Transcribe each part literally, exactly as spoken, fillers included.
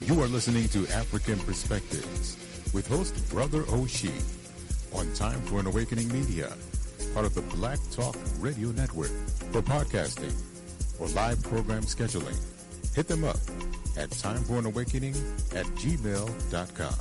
You are listening to African Perspectives with host Brother Oshi on Time for an Awakening Media, part of the Black Talk Radio Network. For podcasting or live program scheduling, hit them up at timeforanawakening at gmail dot com.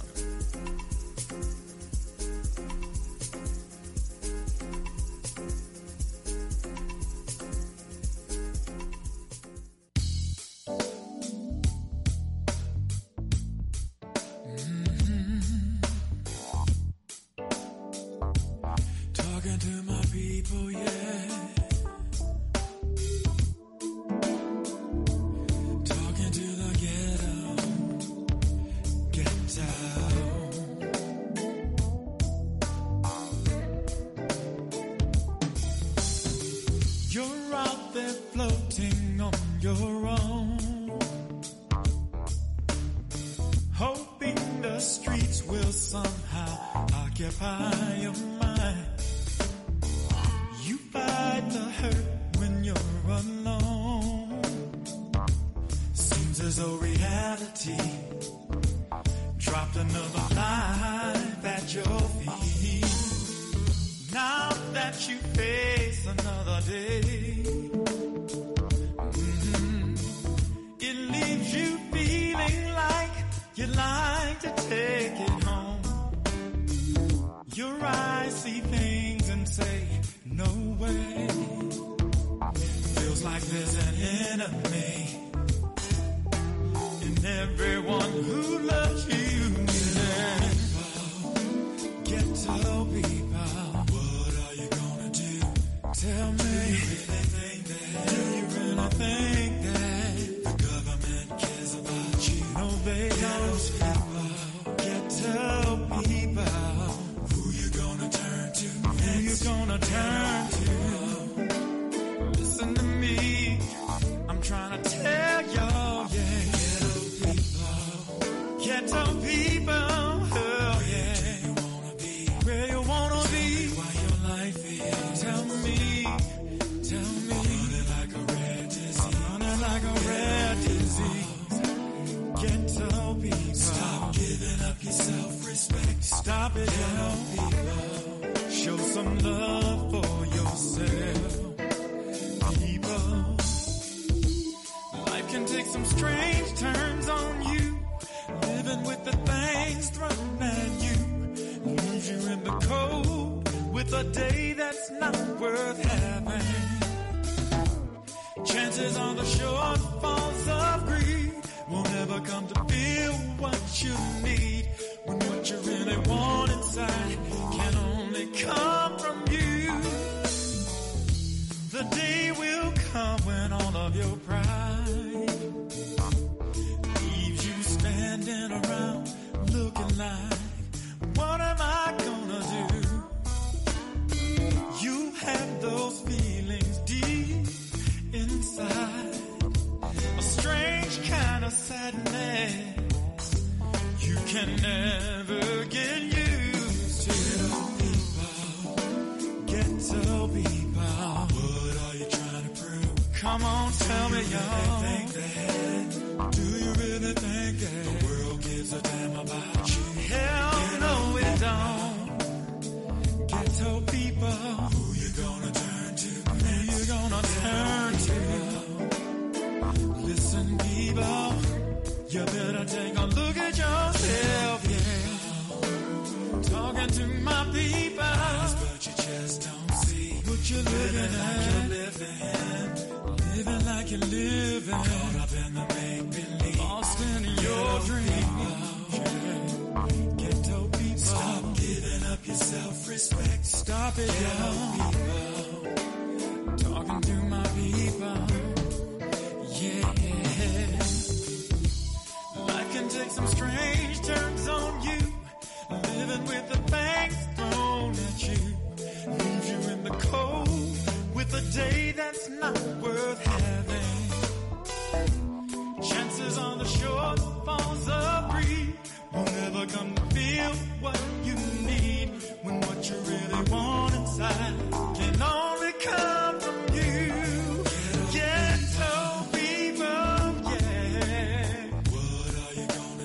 Ghetto people, yeah. What are you gonna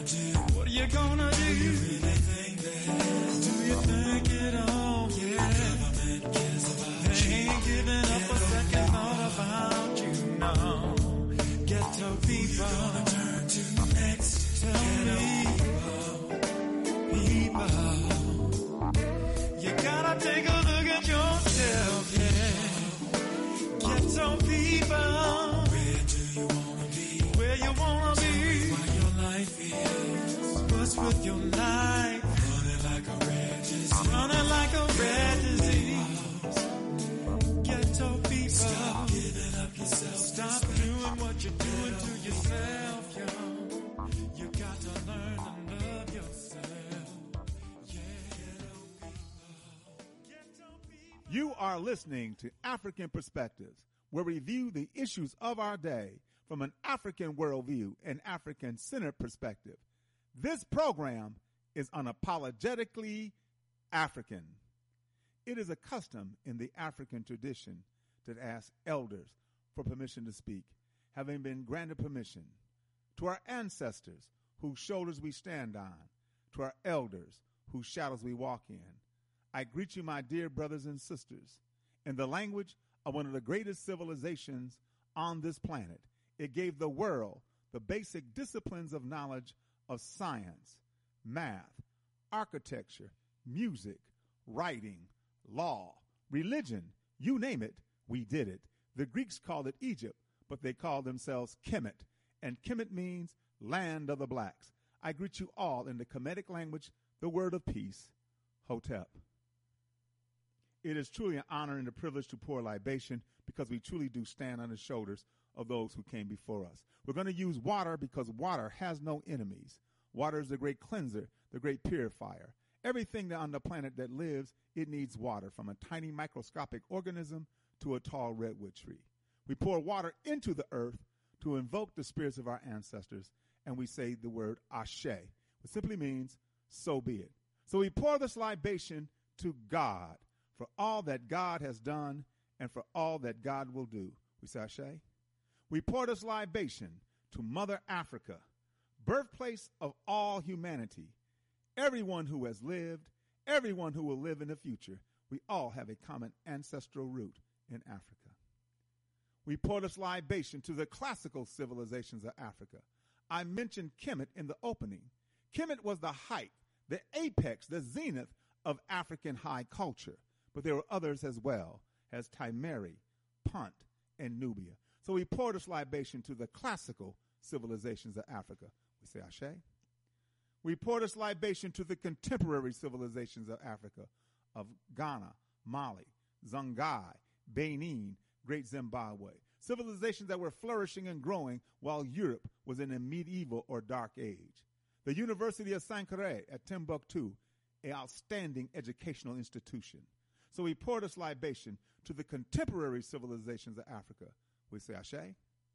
You are listening to African Perspectives, where we view the issues of our day from an African worldview and African-centered perspective. This program is unapologetically African. It is a custom in the African tradition to ask elders for permission to speak, having been granted permission. To our ancestors, whose shoulders we stand on, to our elders, whose shadows we walk in, I greet you, my dear brothers and sisters, in the language of one of the greatest civilizations on this planet. It gave the world the basic disciplines of knowledge of science, math, architecture, music, writing, law, religion, you name it, we did it. The Greeks called it Egypt, but they called themselves Kemet, and Kemet means land of the blacks. I greet you all in the Kemetic language, the word of peace, Hotep. It is truly an honor and a privilege to pour libation because we truly do stand on the shoulders of those who came before us. We're going to use water because water has no enemies. Water is the great cleanser, the great purifier. Everything on the planet that lives, it needs water, from a tiny microscopic organism to a tall redwood tree. We pour water into the earth to invoke the spirits of our ancestors, and we say the word Ashe, which simply means, so be it. So we pour this libation to God for all that God has done and for all that God will do. We say Ashe. We pour this libation to Mother Africa, birthplace of all humanity. Everyone who has lived, everyone who will live in the future, we all have a common ancestral root in Africa. We pour this libation to the classical civilizations of Africa. I mentioned Kemet in the opening. Kemet was the height, the apex, the zenith of African high culture. But there were others as well, as Timeri, Punt, and Nubia. So we pour this libation to the classical civilizations of Africa. We say Ashe. We pour this libation to the contemporary civilizations of Africa, of Ghana, Mali, Songhai, Benin, Great Zimbabwe, civilizations that were flourishing and growing while Europe was in a medieval or dark age. The University of Sankore at Timbuktu, an outstanding educational institution. So we pour this libation to the contemporary civilizations of Africa. We say Ashe.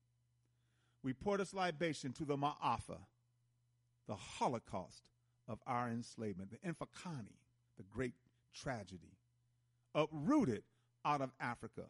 We pour this libation to the Ma'afa, the Holocaust of our enslavement, the Infakani, the great tragedy, uprooted out of Africa.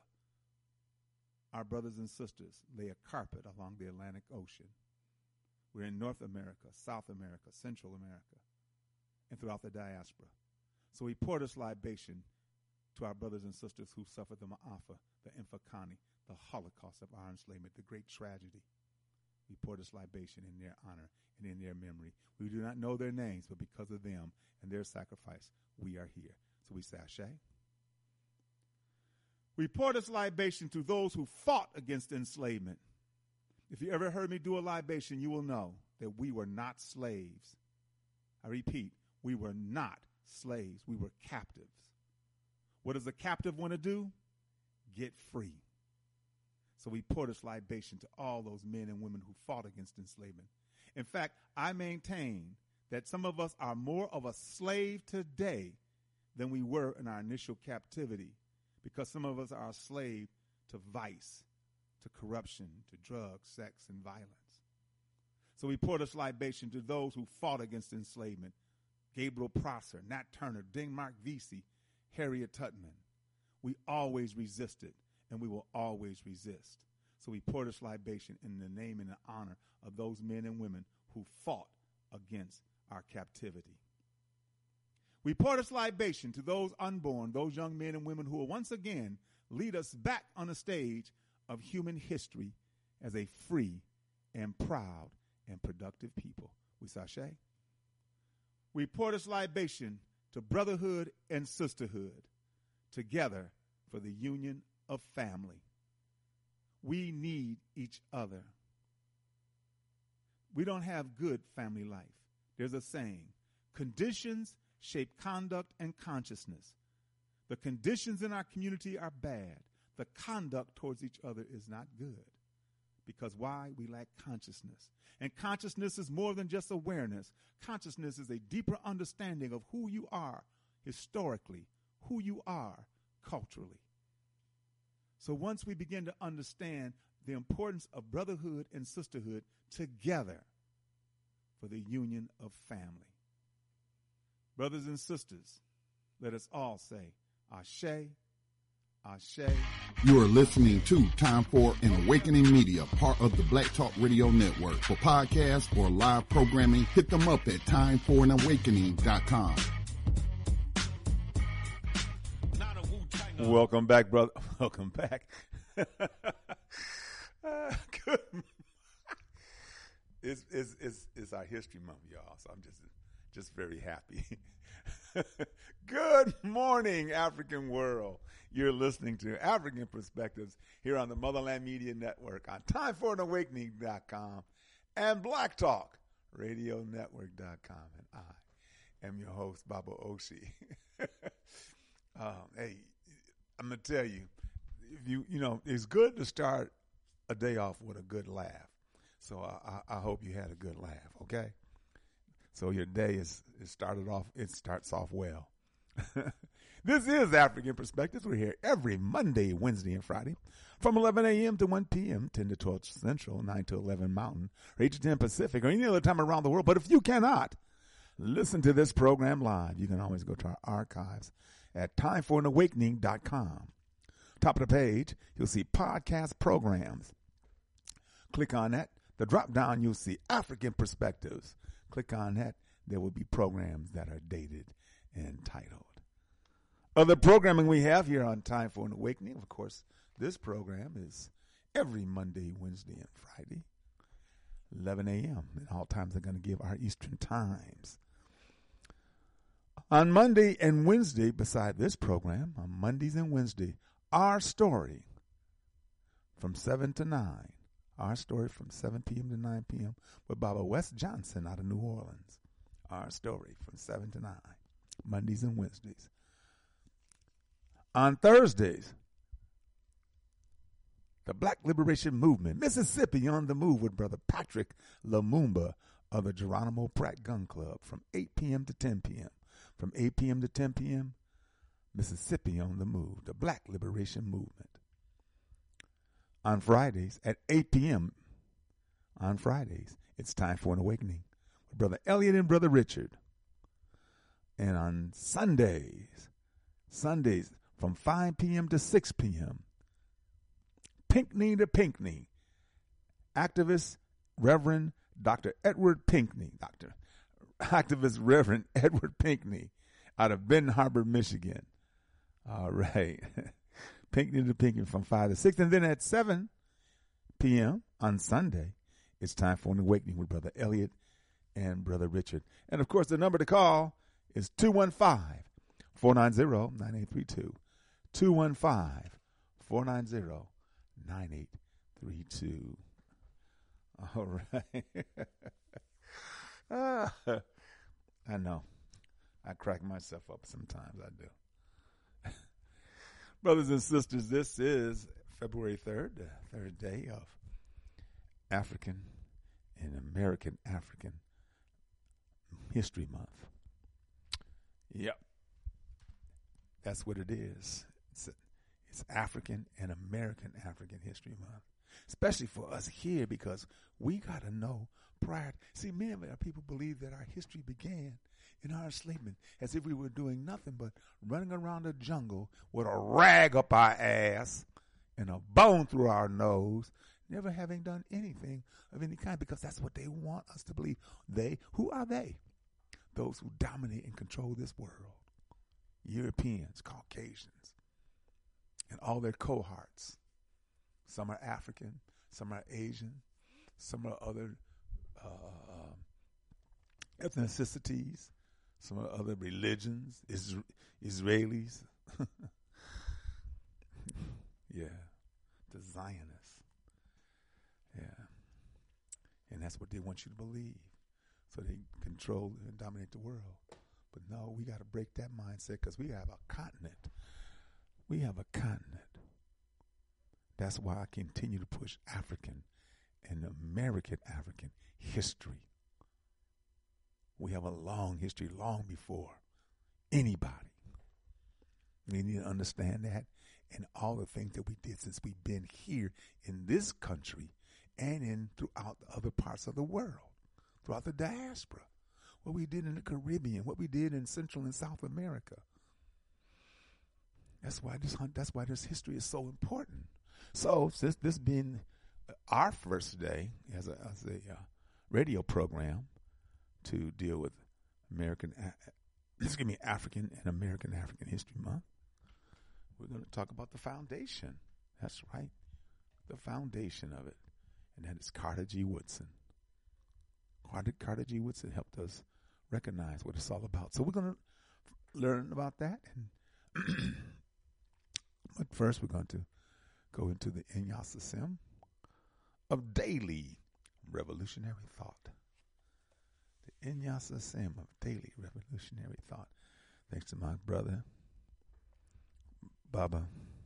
Our brothers and sisters lay a carpet along the Atlantic Ocean. We're in North America, South America, Central America, and throughout the diaspora. So we pour this libation to our brothers and sisters who suffered the Ma'afa, the Infakani, the Holocaust of our enslavement, the great tragedy. We pour this libation in their honor and in their memory. We do not know their names, but because of them and their sacrifice, we are here. So we say Ashe. We pour this libation to those who fought against enslavement. If you ever heard me do a libation, you will know that we were not slaves. I repeat, we were not slaves. We were captives. What does a captive want to do? Get free. So we pour this libation to all those men and women who fought against enslavement. In fact, I maintain that some of us are more of a slave today than we were in our initial captivity, because some of us are a slave to vice, to corruption, to drugs, sex, and violence. So we pour this libation to those who fought against enslavement. Gabriel Prosser, Nat Turner, Denmark Vesey, Harriet Tubman. We always resisted, and we will always resist. So we pour this libation in the name and the honor of those men and women who fought against our captivity. We pour this libation to those unborn, those young men and women who will once again lead us back on the stage of human history as a free and proud and productive people. We say Ashe. We pour this libation to brotherhood and sisterhood, together for the union of family. We need each other. We don't have good family life. There's a saying, conditions shape conduct and consciousness. The conditions in our community are bad. The conduct towards each other is not good. Because why? We lack consciousness. And consciousness is more than just awareness. Consciousness is a deeper understanding of who you are historically, who you are culturally. So once we begin to understand the importance of brotherhood and sisterhood together for the union of family. Brothers and sisters, let us all say, Ashe, Ashe. You are listening to Time for an Awakening Media, part of the Black Talk Radio Network. For podcasts or live programming, hit them up at time for an awakening dot com. Welcome back, brother. Welcome back. uh, good. it's, it's, it's, it's our history month, y'all, so I'm just, just very happy. Good morning, African world. You're listening to African Perspectives here on the Motherland Media Network on time for an awakening dot com and black talk radio network dot com. And I am your host, Baba Oshi. um, hey, I'm going to tell you, if you, you know, it's good to start a day off with a good laugh. So I, I, I hope you had a good laugh, okay? So your day is, is started off, it starts off well. This is African Perspectives. We're here every Monday, Wednesday, and Friday from eleven a.m. to one p.m., ten to twelve Central, nine to eleven Mountain, or eight to ten Pacific, or any other time around the world. But if you cannot listen to this program live, you can always go to our archives at time for an awakening dot com. Top of the page, you'll see podcast programs. Click on that. The drop down, you'll see African Perspectives. Click on that. There will be programs that are dated and titled. Other programming we have here on Time for an Awakening, of course, this program is every Monday, Wednesday, and Friday, eleven a.m. And all times are going to give our Eastern times. On Monday and Wednesday, beside this program, on Mondays and Wednesday, Our Story from seven to nine. Our Story from seven p.m. to nine p.m. with Baba West Johnson out of New Orleans. Our Story from seven to nine, Mondays and Wednesdays. On Thursdays, the Black Liberation Movement, Mississippi on the Move with Brother Patrick Lumumba of the Geronimo Pratt Gun Club from eight p.m. to ten p.m. From eight p.m. to ten p.m., Mississippi on the Move, the Black Liberation Movement. On Fridays at eight p.m., on Fridays, it's Time for an Awakening with Brother Elliot and Brother Richard. And on Sundays, Sundays from five p.m. to six p.m., Pinckney to Pinckney, activist Reverend Doctor Edward Pinckney, Doctor activist Reverend Edward Pinckney out of Benton Harbor, Michigan. All right. Pinckney to Pinckney from five to six. And then at seven p.m. on Sunday, it's Time for an Awakening with Brother Elliot and Brother Richard. And, of course, the number to call is two one five, four nine zero, nine eight three two. two one five, four nine zero, nine eight three two. All right. ah, I know. I crack myself up sometimes. I do. Brothers and sisters, this is February third, the third day of African and American African History Month. Yep. That's what it is. It's, a, it's African and American African History Month, especially for us here because we got to know prior. See, many of our people believe that our history began in our enslavement as if we were doing nothing but running around the jungle with a rag up our ass and a bone through our nose, never having done anything of any kind because that's what they want us to believe. They, who are they? Those who dominate and control this world. Europeans, Caucasians, and all their cohorts. Some are African, some are Asian, some are other uh, ethnicities, some are other religions, Is- Israelis. Yeah, the Zionists. Yeah. And that's what they want you to believe. So they control and dominate the world. But no, we got to break that mindset because we have a continent. We have a continent. That's why I continue to push African and American African history. We have a long history, long before anybody. We need to understand that and all the things that we did since we've been here in this country and in throughout the other parts of the world, throughout the diaspora, what we did in the Caribbean, what we did in Central and South America. That's why this that's why this history is so important. So, since this being our first day as a, as a uh, radio program to deal with American, uh, excuse me, African and American African History Month, we're going to talk about the foundation. That's right, the foundation of it, and that is Carter G. Woodson. Carter, Carter G. Woodson helped us recognize what it's all about. So we're going to learn about that, and but first we're going to go into the Inyasasim of daily revolutionary thought. The Inyasasim of daily revolutionary thought. Thanks to my brother, Baba,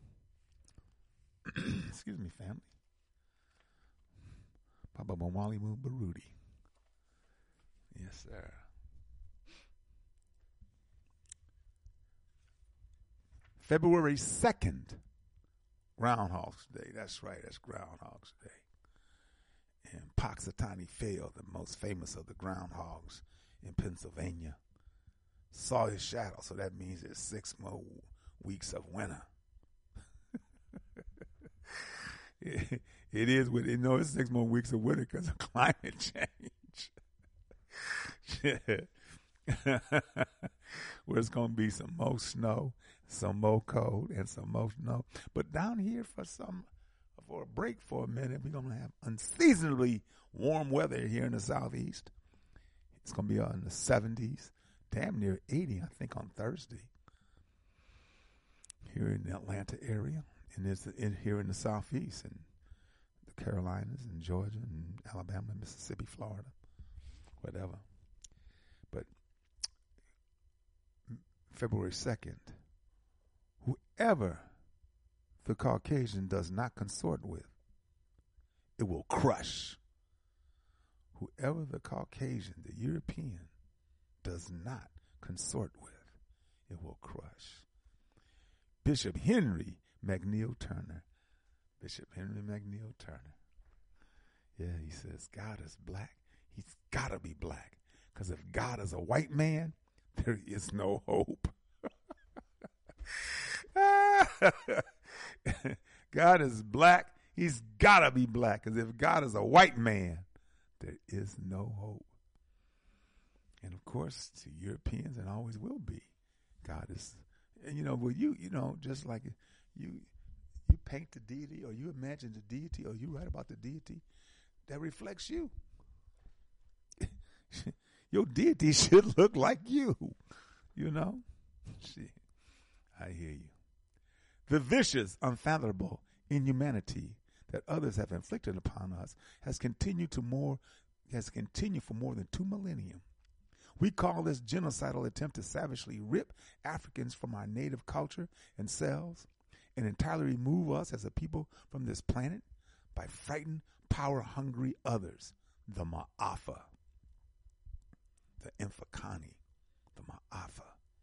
excuse me, family, Baba Mwalimu Barudi. Yes, sir. February second, Groundhog's Day. That's right, that's Groundhog's Day. And Poxitani Phil, the most famous of the groundhogs in Pennsylvania, saw his shadow, so that means there's six more weeks of winter. it, it is what you know, it's six more weeks of winter because of climate change. Where it's going to be some more snow, some more cold, and some more snow. But down here for some, for a break for a minute, we're going to have unseasonably warm weather here in the southeast. It's going to be in the seventies, damn near eighty, I think, on Thursday. Here in the Atlanta area, and it's in, here in the southeast, and the Carolinas, and Georgia, and Alabama, Mississippi, Florida, whatever. But February second, whoever the Caucasian does not consort with, it will crush. Whoever the Caucasian, the European, does not consort with, it will crush. Bishop Henry McNeil Turner. Bishop Henry McNeil Turner. Yeah, he says, God is black. He's got to be black. Because if God is a white man, there is no hope. God is black. He's got to be black. Because if God is a white man, there is no hope. And of course, to Europeans, and always will be, God is, and you know, well, you, you know, just like you, you paint the deity, or you imagine the deity, or you write about the deity, that reflects you. Your deity should look like you, you know? Shit, I hear you. The vicious, unfathomable inhumanity that others have inflicted upon us has continued to more, has continued for more than two millennium. We call this genocidal attempt to savagely rip Africans from our native culture and selves and entirely remove us as a people from this planet by frightened, power-hungry others, the Ma'afa, the Mfakani, the Ma'afa.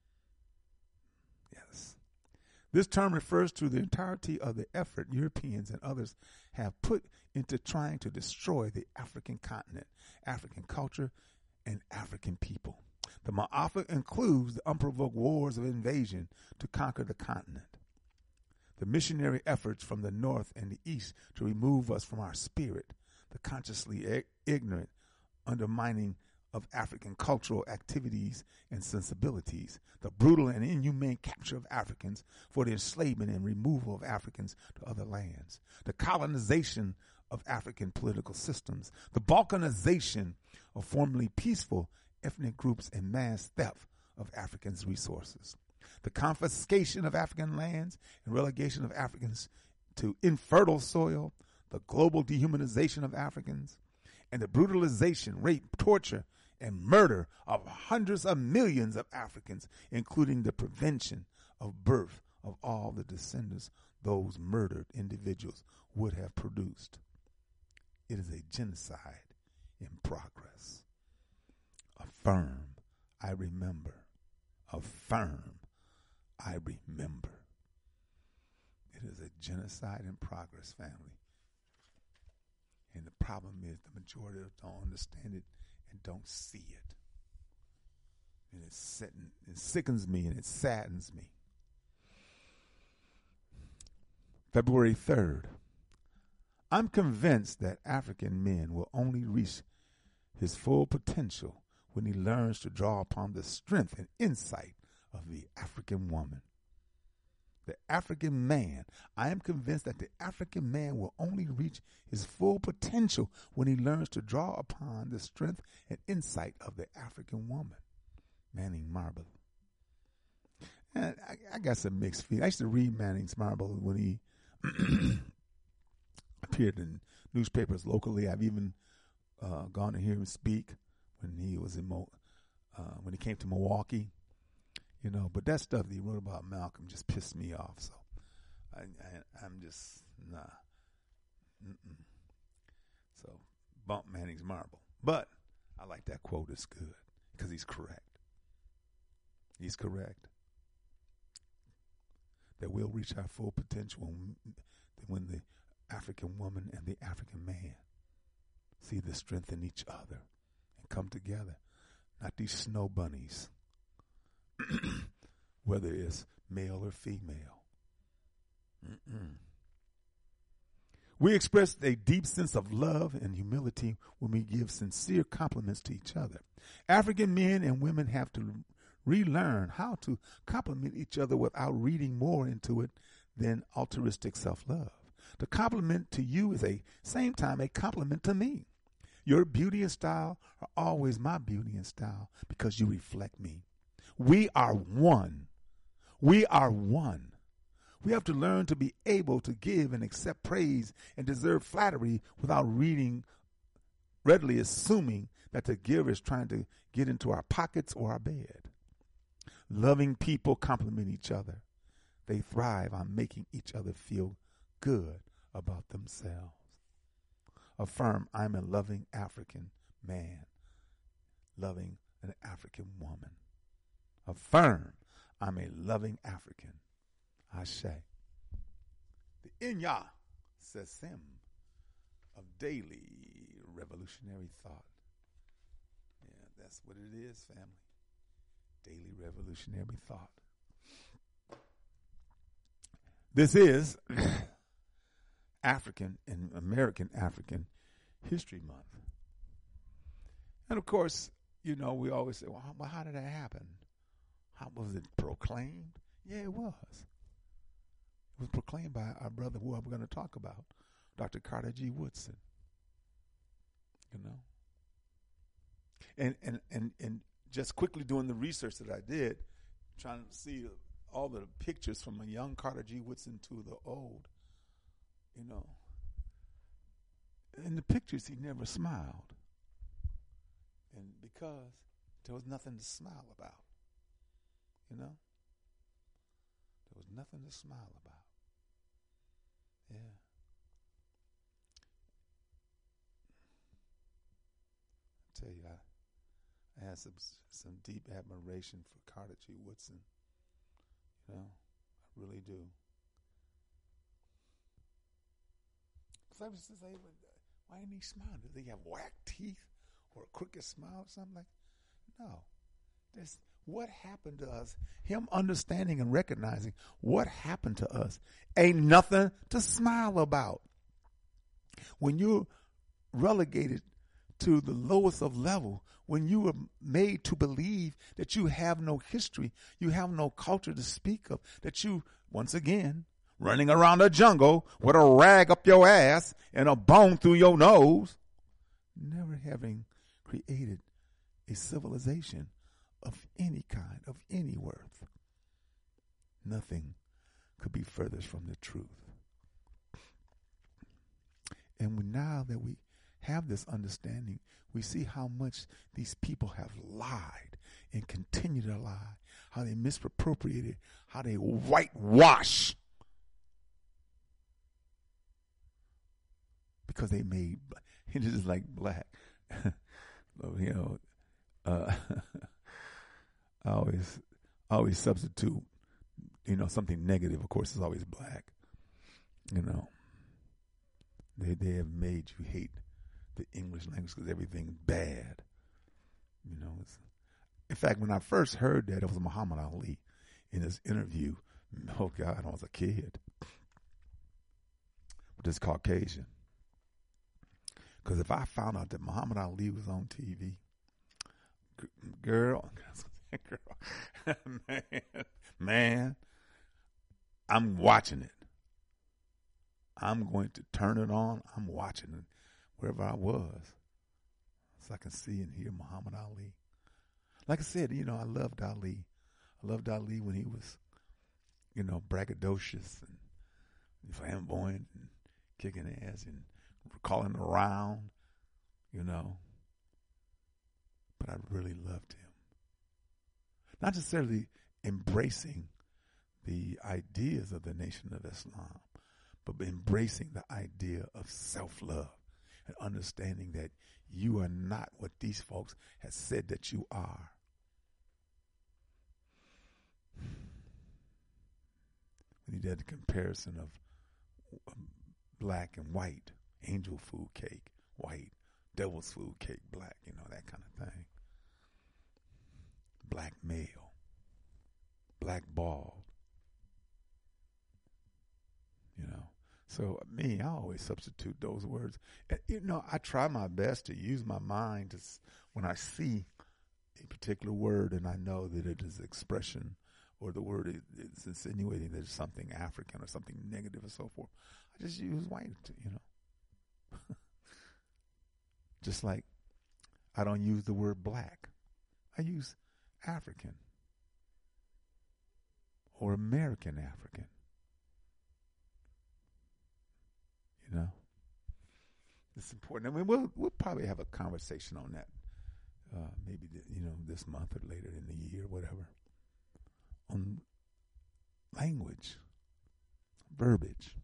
Yes. This term refers to the entirety of the effort Europeans and others have put into trying to destroy the African continent, African culture, and African people. The Ma'afa includes the unprovoked wars of invasion to conquer the continent, the missionary efforts from the north and the east to remove us from our spirit, the consciously ig- ignorant undermining of African cultural activities and sensibilities, the brutal and inhumane capture of Africans for the enslavement and removal of Africans to other lands, the colonization of African political systems, the balkanization of formerly peaceful ethnic groups, and mass theft of Africans' resources, the confiscation of African lands and relegation of Africans to infertile soil, the global dehumanization of Africans, and the brutalization, rape, torture, and murder of hundreds of millions of Africans, including the prevention of birth of all the descendants those murdered individuals would have produced. It is a genocide in progress. Affirm, I remember. Affirm, I remember. It is a genocide in progress, family. And the problem is the majority of us don't understand it and don't see it. And it, sitting, it sickens me and it saddens me. February third. I'm convinced that African men will only reach his full potential when he learns to draw upon the strength and insight of the African woman. The African man. I am convinced that the African man will only reach his full potential when he learns to draw upon the strength and insight of the African woman. Manning Marable. And I, I got some mixed feelings. I used to read Manning Marable when he appeared in newspapers locally. I've even uh, gone to hear him speak when he was in Mo, uh, when he came to Milwaukee. You know, but that stuff that he wrote about Malcolm just pissed me off. So I, I, I'm just, nah. Mm-mm. So bump Manning's Marble. But I like that quote. It's good because he's correct. He's correct. That we'll reach our full potential when, when the African woman and the African man see the strength in each other and come together. Not these snow bunnies. Whether it's male or female. Mm-mm. We express a deep sense of love and humility when we give sincere compliments to each other. African men and women have to relearn how to compliment each other without reading more into it than altruistic self-love. The compliment to you is a same time a compliment to me. Your beauty and style are always my beauty and style because you reflect me. We are one. We are one. We have to learn to be able to give and accept praise and deserve flattery without reading, readily assuming that the giver is trying to get into our pockets or our bed. Loving people compliment each other. They thrive on making each other feel good about themselves. Affirm, I'm a loving African man, loving an African woman. Affirm, I'm a loving African. Ashe. The Inya Sesem of daily revolutionary thought. Yeah, that's what it is, family. Daily revolutionary thought. This is African and American African History Month. And of course, you know, we always say, well, how, how did that happen? How was it proclaimed? Yeah, it was. It was proclaimed by our brother, who I'm going to talk about, Doctor Carter G. Woodson. You know? And, and, and, and just quickly doing the research that I did, trying to see all the pictures from a young Carter G. Woodson to the old, you know. In the pictures, he never smiled. And because there was nothing to smile about. You know? There was nothing to smile about. Yeah. I tell you, I, I had some some deep admiration for Carter G. Woodson. You know? I really do. Because I was just saying, why didn't he smile? Did he have whack teeth or a crooked smile or something like that? No. There's what happened to us, him understanding and recognizing what happened to us, ain't nothing to smile about. When you're relegated to the lowest of level, when you are made to believe that you have no history, you have no culture to speak of, that you, once again, running around the jungle with a rag up your ass and a bone through your nose, never having created a civilization of any kind, of any worth. Nothing could be furthest from the truth. And we, now that we have this understanding, we see how much these people have lied and continue to lie, how they misappropriated, how they whitewash because they made, it is like black. You know, uh, I always, I always substitute you know, something negative, of course, is always black. You know, they they have made you hate the English language because everything's bad. You know, it's, in fact, when I first heard that, it was Muhammad Ali in his interview. Oh God, I was a kid with this Caucasian. Because if I found out that Muhammad Ali was on T V, girl, girl, man, man, I'm watching it. I'm going to turn it on. I'm watching it wherever I was, so I can see and hear Muhammad Ali. Like I said, you know, I loved Ali. I loved Ali when he was, you know, braggadocious and flamboyant and kicking ass and calling around, you know. But I really loved him. Not necessarily embracing the ideas of the Nation of Islam, but embracing the idea of self-love and understanding that you are not what these folks have said that you are. When he did the comparison of black and white, angel food cake, white, devil's food cake, black, you know, that kind of thing. Black male, black bald, you know. So me, I always substitute those words. And, you know, I try my best to use my mind to, when I see a particular word and I know that it is expression or the word is insinuating that it's something African or something negative and so forth, I just use white, you know. Just like I don't use the word black. I use African or American African. You know, it's important. I mean, we'll we'll probably have a conversation on that, uh, maybe th- you know this month or later in the year, whatever. On language, verbiage.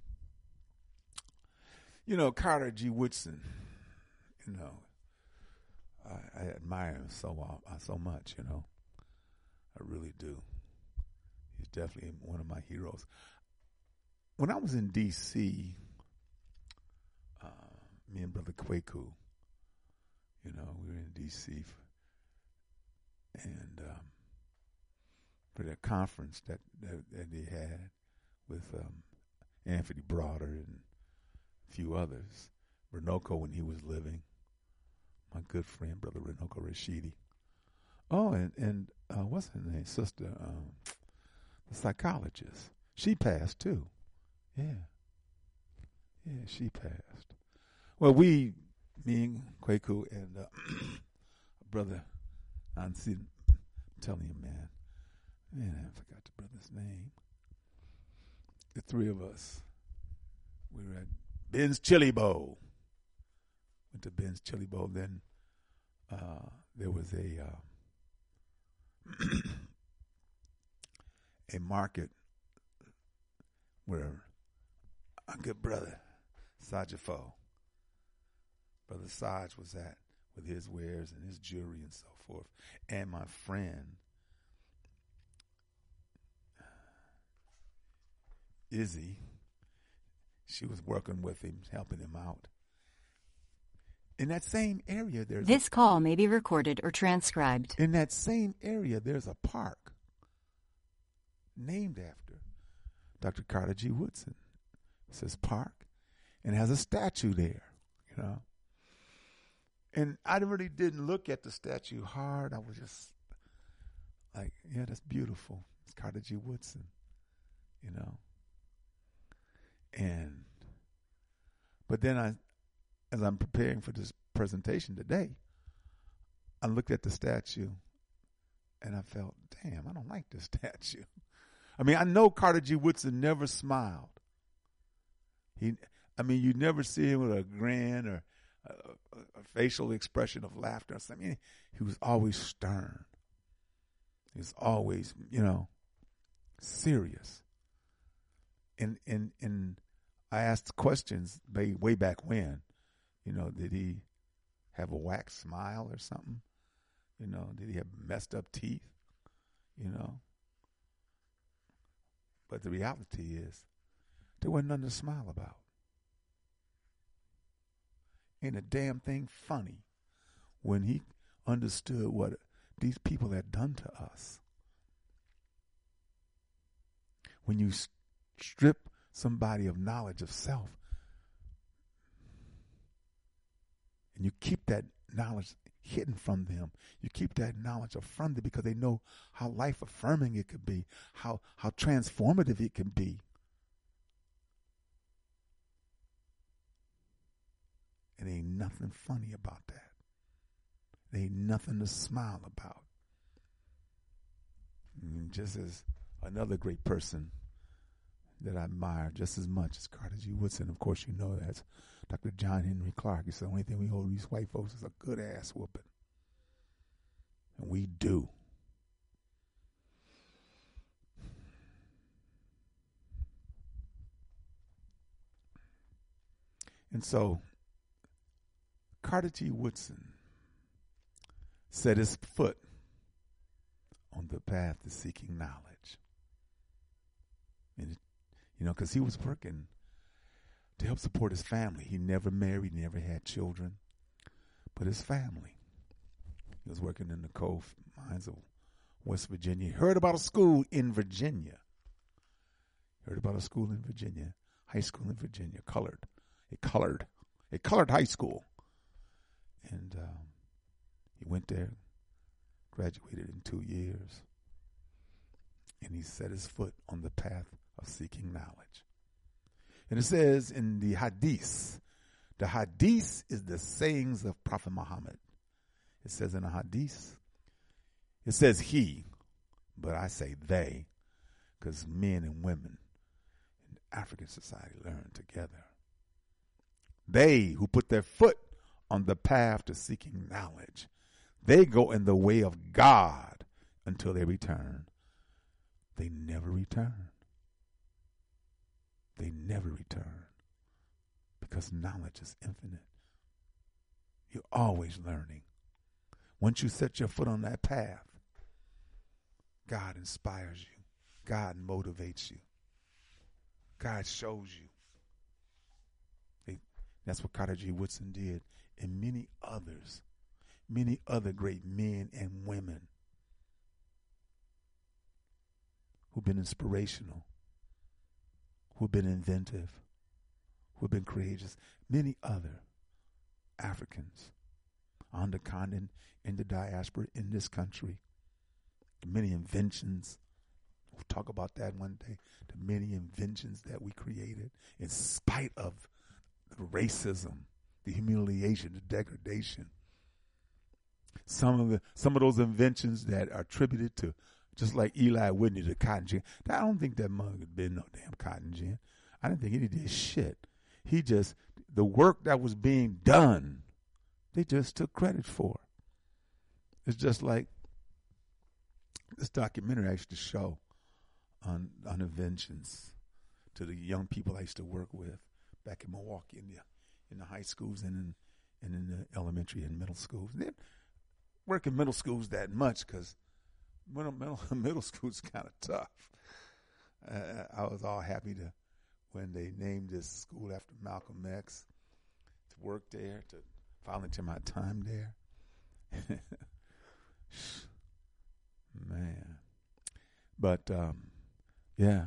You know, Carter G. Woodson. You know, I, I admire him so uh, so much. You know, I really do. He's definitely one of my heroes. When I was in D C, uh, me and Brother Kwaku, you know, we were in D C for, and um, for that conference that, that, that they had with um, Anthony Broder and a few others. Renoko when he was living. My good friend, Brother Renoko Rashidi. Oh, and, and uh, what's her name? Sister, um, the psychologist. She passed, too. Yeah. Yeah, she passed. Well, we, me and Kwaku and uh, Brother Ansi, I'm telling you, man. Man, I forgot the brother's name. The three of us, we were at Ben's Chili Bowl. Went to Ben's Chili Bowl. Then uh, there was a uh, a market where our good brother Sajafo, Brother Saj, was at with his wares and his jewelry and so forth, and my friend Izzy. She was working with him, helping him out. In that same area, there's This a, call may be recorded or transcribed. In that same area, there's a park named after Doctor Carter G. Woodson. It says park and has a statue there, you know. And I really didn't look at the statue hard. I was just like, yeah, that's beautiful. It's Carter G. Woodson, you know. And, but then I, as I'm preparing for this presentation today, I looked at the statue and I felt, damn, I don't like this statue. I mean, I know Carter G. Woodson never smiled. He, I mean, you never see him with a grin or a, a, a facial expression of laughter or something. He was always stern. He was always, you know, serious. And, and, and I asked questions way, way back when, you know, did he have a wax smile or something? You know, did he have messed up teeth? You know? But the reality is, there wasn't nothing to smile about. Ain't a damn thing funny when he understood what these people had done to us. When you strip somebody of knowledge of self, and you keep that knowledge hidden from them, you keep that knowledge from them because they know how life affirming it could be, how how transformative it can be. And ain't nothing funny about that. There ain't nothing to smile about. And just as another great person that I admire just as much as Carter G. Woodson, of course you know that's Doctor John Henry Clark. He said the only thing we hold these white folks is a good ass whooping. And we do. And so Carter G. Woodson set his foot on the path to seeking knowledge. And, you know, because he was working to help support his family. He never married, never had children, but his family. He was working in the coal mines of West Virginia. He heard about a school in Virginia. Heard about a school in Virginia, high school in Virginia, colored. A colored, a colored high school. And um, he went there, graduated in two years, and he set his foot on the path of seeking knowledge. And it says in the Hadith, the Hadith is the sayings of Prophet Muhammad. It says in the Hadith, it says he, but I say they, because men and women in African society learn together. They who put their foot on the path to seeking knowledge, they go in the way of God until they return. They never return. They never return because knowledge is infinite. You're always learning. Once you set your foot on that path, God inspires you. God motivates you. God shows you. That's what Carter G. Woodson did, and many others, many other great men and women who've been inspirational, who've been inventive, who've been courageous. Many other Africans on the continent, in the diaspora, in this country. Many inventions. We'll talk about that one day. The many inventions that we created in spite of the racism, the humiliation, the degradation. Some of the some of those inventions that are attributed to, just like Eli Whitney, the cotton gin. I don't think that mug had been no damn cotton gin. I didn't think he did shit. He just, the work that was being done, they just took credit for. It's just like this documentary I used to show on, on inventions to the young people I used to work with back in Milwaukee, in the in the high schools and in and in the elementary and middle schools. They didn't work in middle schools that much because middle middle, middle school's kind of tough. Uh, I was all happy to when they named this school after Malcolm X, to work there, to volunteer my time there. Man, but um, yeah.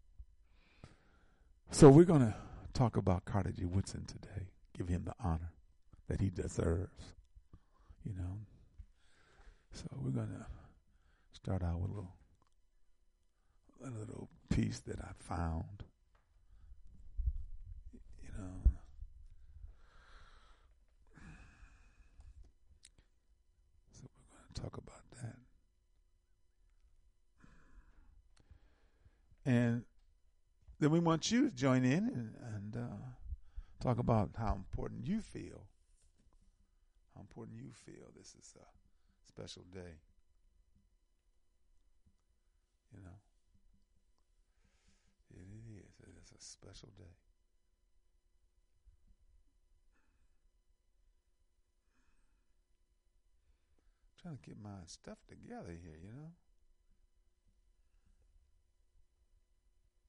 So we're gonna talk about Carter G. Woodson today. Give him the honor that he deserves. You know. So we're gonna start out with a little, a little piece that I found. You know. So we're gonna talk about that. And then we want you to join in and, and uh, talk about how important you feel. How important you feel this is a special day. You know, it is. It is a special day. I'm trying to get my stuff together here, you know.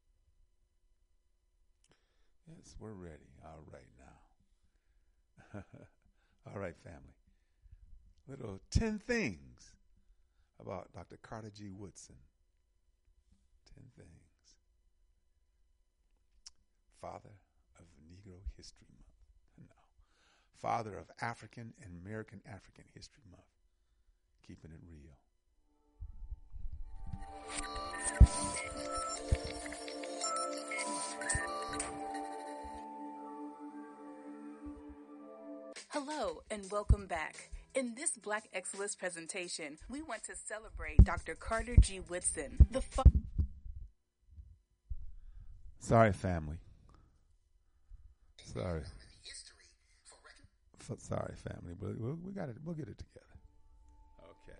Yes, we're ready. All right now. All right, family. Little ten things about Doctor Carter G. Woodson. Ten things. Father of Negro History Month. No. Father of African and American African History Month. Keeping it real. Hello and welcome back. In this Black Excellence presentation, we want to celebrate Doctor Carter G. Woodson, the fa- Sorry, family. Sorry. F- sorry, family, but we'll, we got it. We'll get it together. Okay.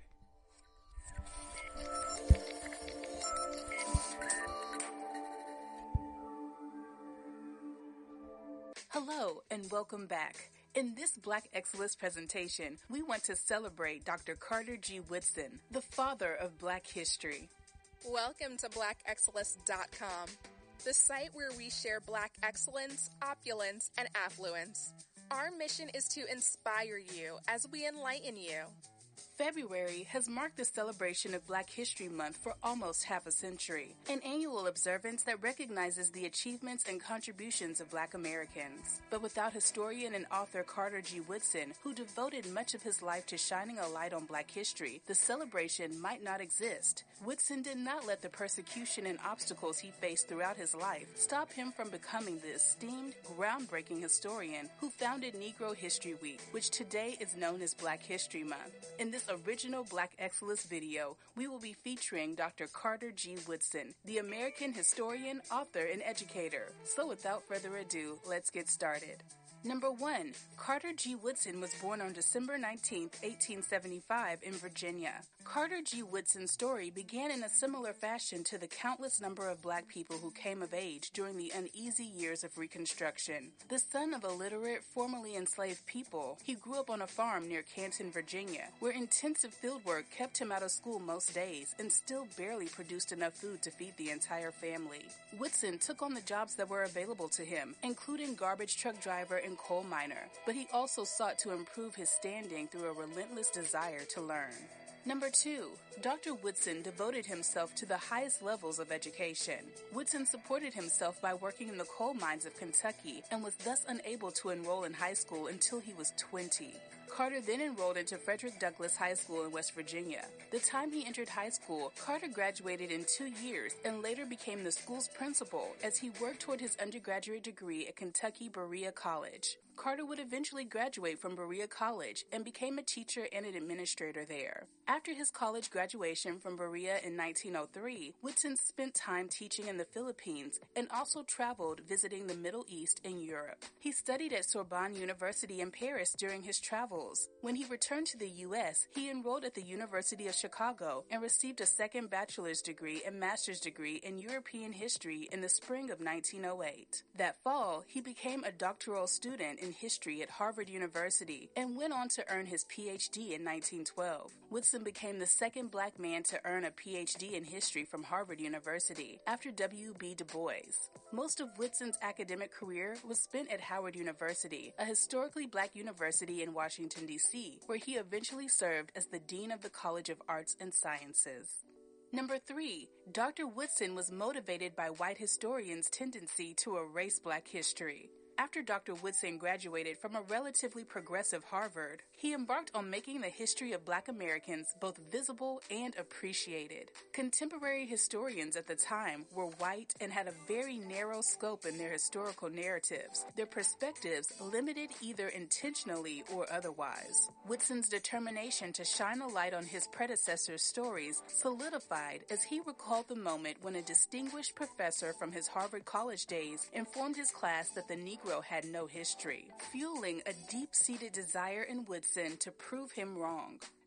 Hello and welcome back. In this Black Excellence presentation, we want to celebrate Doctor Carter G. Woodson, the father of Black history. Welcome to black excellence dot com, the site where we share Black excellence, opulence, and affluence. Our mission is to inspire you as we enlighten you. February has marked the celebration of Black History Month for almost half a century, an annual observance that recognizes the achievements and contributions of Black Americans. But without historian and author Carter G. Woodson, who devoted much of his life to shining a light on Black history, the celebration might not exist. Woodson did not let the persecution and obstacles he faced throughout his life stop him from becoming the esteemed, groundbreaking historian who founded Negro History Week, which today is known as Black History Month. In this original Black Excellence video, we will be featuring Doctor Carter G. Woodson, the American historian, author, and educator. So without further ado, let's get started. Number one, Carter G. Woodson was born on December nineteenth, eighteen seventy-five in Virginia. Carter G. Woodson's story began in a similar fashion to the countless number of Black people who came of age during the uneasy years of Reconstruction. The son of illiterate, formerly enslaved people, he grew up on a farm near Canton, Virginia, where intensive fieldwork kept him out of school most days and still barely produced enough food to feed the entire family. Woodson took on the jobs that were available to him, including garbage truck driver and coal miner, but he also sought to improve his standing through a relentless desire to learn. Number two, Doctor Woodson devoted himself to the highest levels of education. Woodson supported himself by working in the coal mines of Kentucky and was thus unable to enroll in high school until he was twenty. Carter then enrolled into Frederick Douglass High School in West Virginia. The time he entered high school, Carter graduated in two years and later became the school's principal as he worked toward his undergraduate degree at Kentucky Berea College. Carter would eventually graduate from Berea College and became a teacher and an administrator there. After his college graduation from Berea in nineteen oh three, Woodson spent time teaching in the Philippines and also traveled visiting the Middle East and Europe. He studied at Sorbonne University in Paris during his travels. When he returned to the U S, he enrolled at the University of Chicago and received a second bachelor's degree and master's degree in European history in the spring of nineteen oh eight. That fall, he became a doctoral student in history at Harvard University and went on to earn his P H D in nineteen twelve. Woodson became the second Black man to earn a P H D in history from Harvard University after W B Du Bois. Most of Woodson's academic career was spent at Howard University, a historically Black university in Washington, D C, where he eventually served as the Dean of the College of Arts and Sciences. Number three, Doctor Woodson was motivated by white historians' tendency to erase Black history. After Doctor Woodson graduated from a relatively progressive Harvard, he embarked on making the history of Black Americans both visible and appreciated. Contemporary historians at the time were white and had a very narrow scope in their historical narratives, their perspectives limited either intentionally or otherwise. Woodson's determination to shine a light on his predecessors' stories solidified as he recalled the moment when a distinguished professor from his Harvard College days informed his class that the Negro had no history, fueling a deep-seated desire in Woodson to prove him wrong.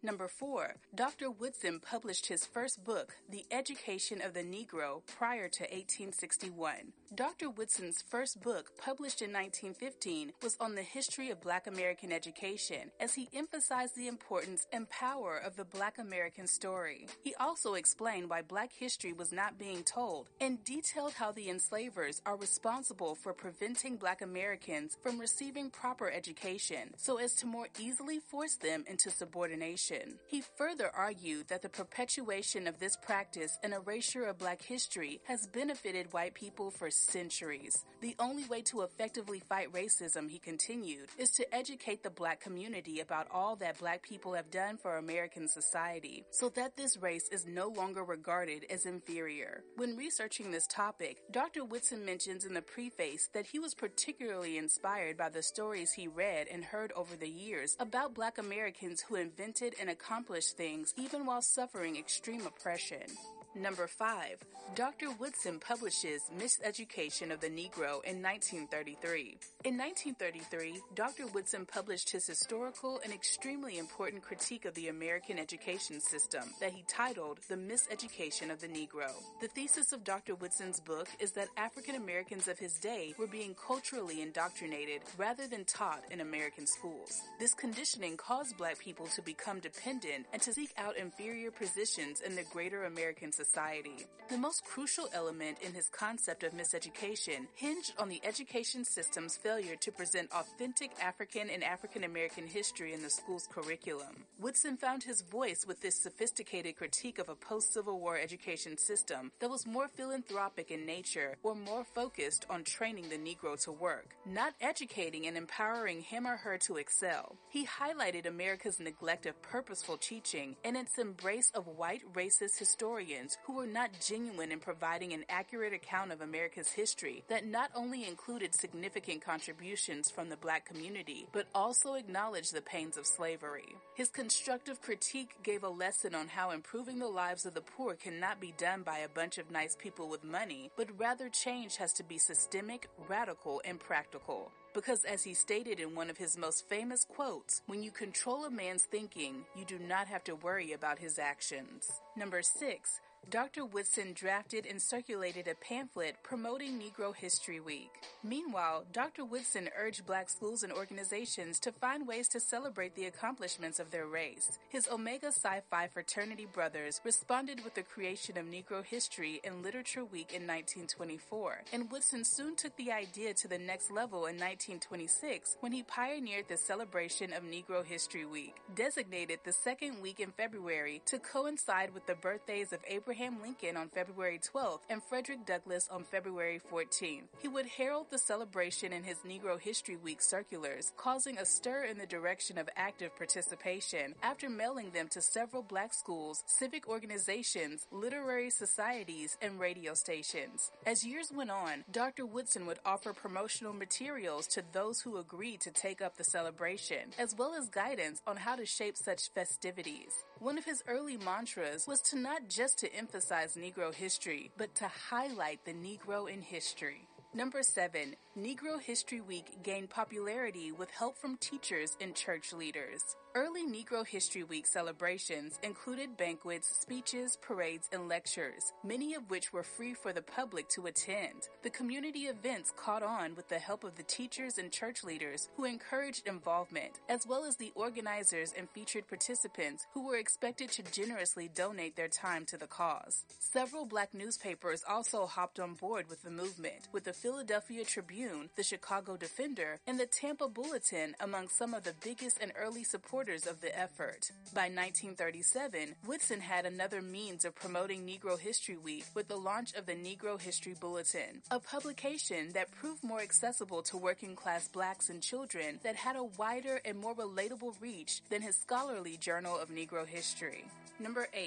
Number four, Doctor Woodson published his first book, The Education of the Negro, prior to eighteen sixty-one. Doctor Woodson's first book, published in nineteen fifteen, was on the history of Black American education, as he emphasized the importance and power of the Black American story. He also explained why Black history was not being told, and detailed how the enslavers are responsible for preventing Black Americans from receiving proper education, so as to more easily force them into subordination. He further argued that the perpetuation of this practice and erasure of Black history has benefited white people for centuries. The only way to effectively fight racism, he continued, is to educate the Black community about all that Black people have done for American society, so that this race is no longer regarded as inferior. When researching this topic, Doctor Woodson mentions in the preface that he was particularly inspired by the stories he read and heard over the years about Black Americans who invented and accomplished things even while suffering extreme oppression. Number five, Doctor Woodson publishes Miseducation of the Negro in nineteen thirty-three. In nineteen thirty-three, Doctor Woodson published his historical and extremely important critique of the American education system that he titled The Miseducation of the Negro. The thesis of Doctor Woodson's book is that African Americans of his day were being culturally indoctrinated rather than taught in American schools. This conditioning caused Black people to become dependent and to seek out inferior positions in the greater American society. Society. The most crucial element in his concept of miseducation hinged on the education system's failure to present authentic African and African American history in the school's curriculum. Woodson found his voice with this sophisticated critique of a post-Civil War education system that was more philanthropic in nature or more focused on training the Negro to work, not educating and empowering him or her to excel. He highlighted America's neglect of purposeful teaching and its embrace of white racist historians who were not genuine in providing an accurate account of America's history that not only included significant contributions from the Black community, but also acknowledged the pains of slavery. His constructive critique gave a lesson on how improving the lives of the poor cannot be done by a bunch of nice people with money, but rather change has to be systemic, radical, and practical. Because as he stated in one of his most famous quotes, when you control a man's thinking, you do not have to worry about his actions. Number six, Doctor Woodson drafted and circulated a pamphlet promoting Negro History Week. Meanwhile, Doctor Woodson urged Black schools and organizations to find ways to celebrate the accomplishments of their race. His Omega Psi Phi fraternity brothers responded with the creation of Negro History and Literature Week in nineteen twenty-four, and Woodson soon took the idea to the next level in nineteen twenty-six when he pioneered the celebration of Negro History Week, designated the second week in February to coincide with the birthdays of Abraham Abraham Lincoln on February twelfth and Frederick Douglass on February fourteenth. He would herald the celebration in his Negro History Week circulars, causing a stir in the direction of active participation after mailing them to several Black schools, civic organizations, literary societies, and radio stations. As years went on, Doctor Woodson would offer promotional materials to those who agreed to take up the celebration, as well as guidance on how to shape such festivities. One of his early mantras was to not just to emphasize Negro history, but to highlight the Negro in history. Number seven, Negro History Week gained popularity with help from teachers and church leaders. Early Negro History Week celebrations included banquets, speeches, parades, and lectures, many of which were free for the public to attend. The community events caught on with the help of the teachers and church leaders who encouraged involvement, as well as the organizers and featured participants who were expected to generously donate their time to the cause. Several Black newspapers also hopped on board with the movement, with the Philadelphia Tribune, the Chicago Defender, and the Tampa Bulletin among some of the biggest and early supporters of the effort. By nineteen thirty-seven, Woodson had another means of promoting Negro History Week with the launch of the Negro History Bulletin, a publication that proved more accessible to working-class Blacks and children that had a wider and more relatable reach than his scholarly Journal of Negro History. Number eight,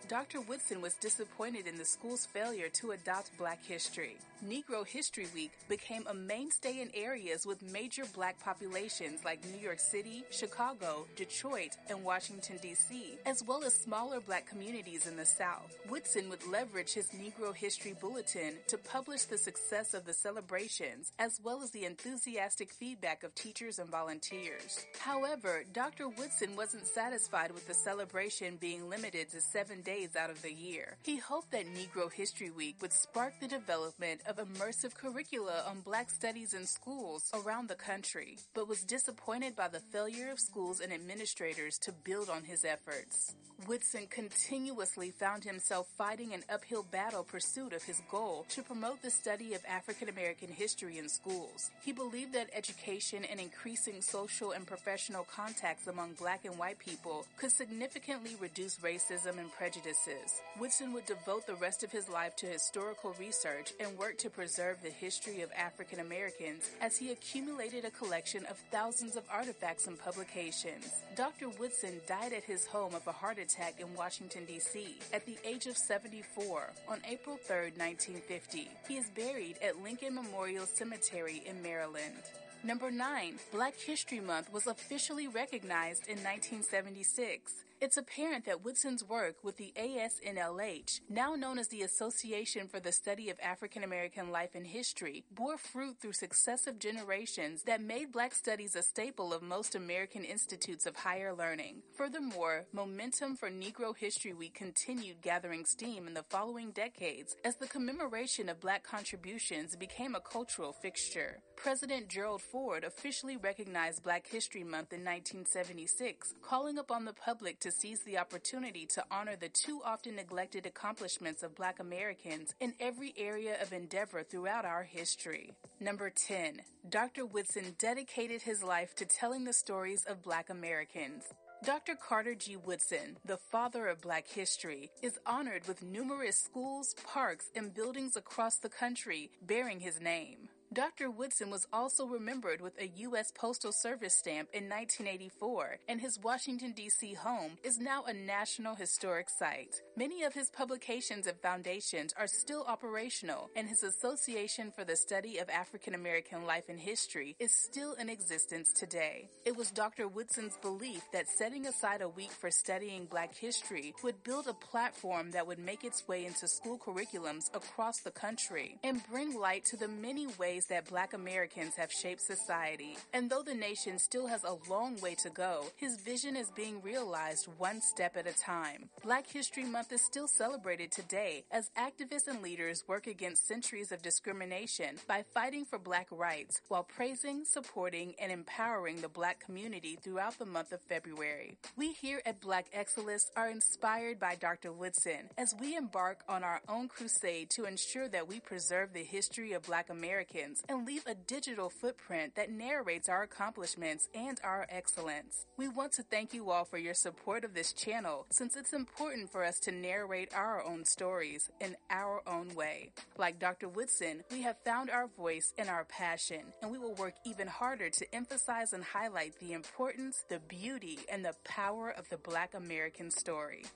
Doctor Woodson was disappointed in the school's failure to adopt Black history. Negro History Week became a mainstay in areas with major Black populations like New York City, Chicago, Detroit, and Washington, D C, as well as smaller Black communities in the South. Woodson would leverage his Negro History Bulletin to publish the success of the celebrations, as well as the enthusiastic feedback of teachers and volunteers. However, Doctor Woodson wasn't satisfied with the celebration being limited to seven days out of the year. He hoped that Negro History Week would spark the development of immersive curricula on Black studies in schools around the country, but was disappointed by the failure of schools and administrators to build on his efforts. Woodson continuously found himself fighting an uphill battle pursuit of his goal to promote the study of African American history in schools. He believed that education and increasing social and professional contacts among Black and white people could significantly reduce racism and prejudices. Woodson would devote the rest of his life to historical research and work to preserve the history of African Americans as he accumulated a collection of thousands of artifacts and publications. Doctor Woodson died at his home of a heart attack in Washington, D C at the age of seventy-four on April third, nineteen fifty. He is buried at Lincoln Memorial Cemetery in Maryland. Number nine, Black History Month was officially recognized in nineteen seventy-six. It's apparent that Woodson's work with the A S N L H, now known as the Association for the Study of African American Life and History, bore fruit through successive generations that made Black studies a staple of most American institutes of higher learning. Furthermore, momentum for Negro History Week continued gathering steam in the following decades as the commemoration of Black contributions became a cultural fixture. President Gerald Ford officially recognized Black History Month in nineteen seventy-six, calling upon the public to seize the opportunity to honor the too often neglected accomplishments of Black Americans in every area of endeavor throughout our history. Number ten. Doctor Woodson dedicated his life to telling the stories of Black Americans. Doctor Carter G. Woodson, the father of Black history, is honored with numerous schools, parks, and buildings across the country bearing his name. Doctor Woodson was also remembered with a U S Postal Service stamp in nineteen eighty-four, and his Washington, D C home is now a National Historic Site. Many of his publications and foundations are still operational, and his Association for the Study of African American Life and History is still in existence today. It was Doctor Woodson's belief that setting aside a week for studying Black history would build a platform that would make its way into school curriculums across the country and bring light to the many ways that Black Americans have shaped society. And though the nation still has a long way to go, his vision is being realized one step at a time. Black History Month is still celebrated today as activists and leaders work against centuries of discrimination by fighting for Black rights while praising, supporting, and empowering the Black community throughout the month of February. We here at Black Excellence are inspired by Doctor Woodson as we embark on our own crusade to ensure that we preserve the history of Black Americans and leave a digital footprint that narrates our accomplishments and our excellence. We want to thank you all for your support of this channel, since it's important for us to narrate our own stories in our own way. Like Doctor Woodson, we have found our voice and our passion, and we will work even harder to emphasize and highlight the importance, the beauty, and the power of the Black American story.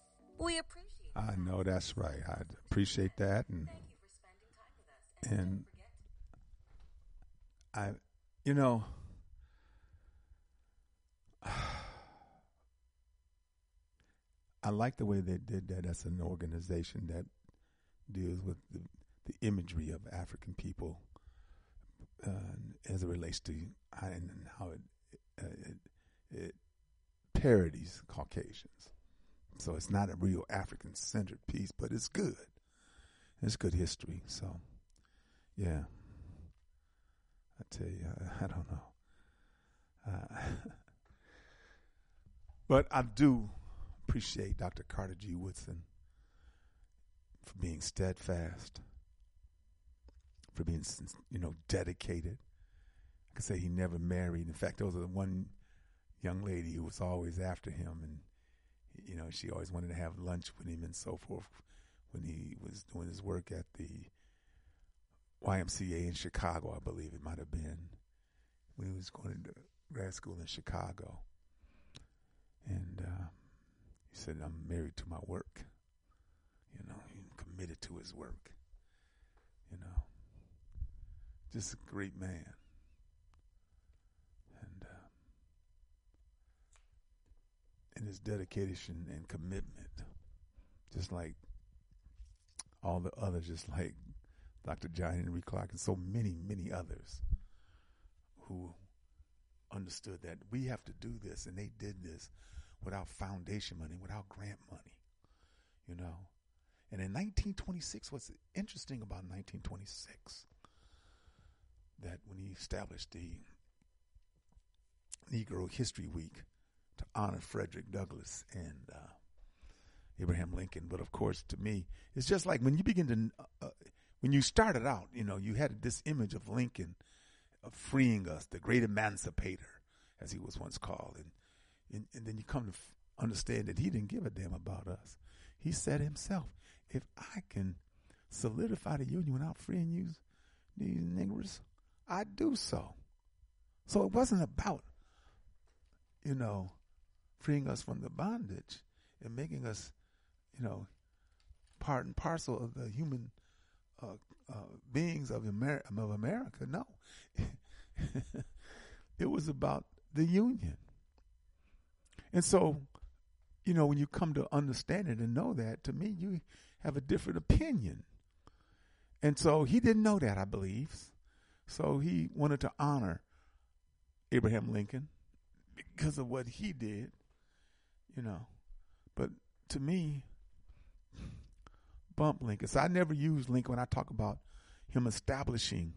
We appreciate I know that's right. I appreciate that. And, Thank you for spending time with us. And, and I, you know, I like the way they did that as an organization that deals with the, the imagery of African people uh, as it relates to and how it, uh, it, it parodies Caucasians. So it's not a real African-centered piece, but it's good. It's good history. So, yeah. I tell you, I, I don't know. Uh, but I do appreciate Doctor Carter G. Woodson for being steadfast, for being, you know, dedicated. I could say he never married. In fact, there was a one young lady who was always after him, and, you know, she always wanted to have lunch with him and so forth when he was doing his work at the Y M C A in Chicago, I believe it might have been, when he was going to grad school in Chicago. And uh, he said, I'm married to my work. committed to his work. You know, just a great man. And uh, in his dedication and commitment, just like all the others, just like Doctor John Henry Clarke and so many, many others who understood that we have to do this, and they did this without foundation money, without grant money, you know. And in nineteen twenty-six, what's interesting about nineteen twenty-six, that when he established the Negro History Week to honor Frederick Douglass and uh, Abraham Lincoln, but of course, to me, it's just like when you begin to, uh, when you started out, you know, you had this image of Lincoln of freeing us, the great emancipator, as he was once called. And, and, and then you come to f- understand that he didn't give a damn about us. He said himself, if I can solidify the Union without freeing you, these niggers, I do so. So it wasn't about, you know, freeing us from the bondage and making us, you know, part and parcel of the human uh, uh, beings of, Amer- of America. No. It was about the Union. And so, you know, when you come to understand it and know that, to me, you have a different opinion. And so he didn't know that, I believe. So he wanted to honor Abraham Lincoln because of what he did, you know. But to me, bump Lincoln. So I never use Lincoln when I talk about him establishing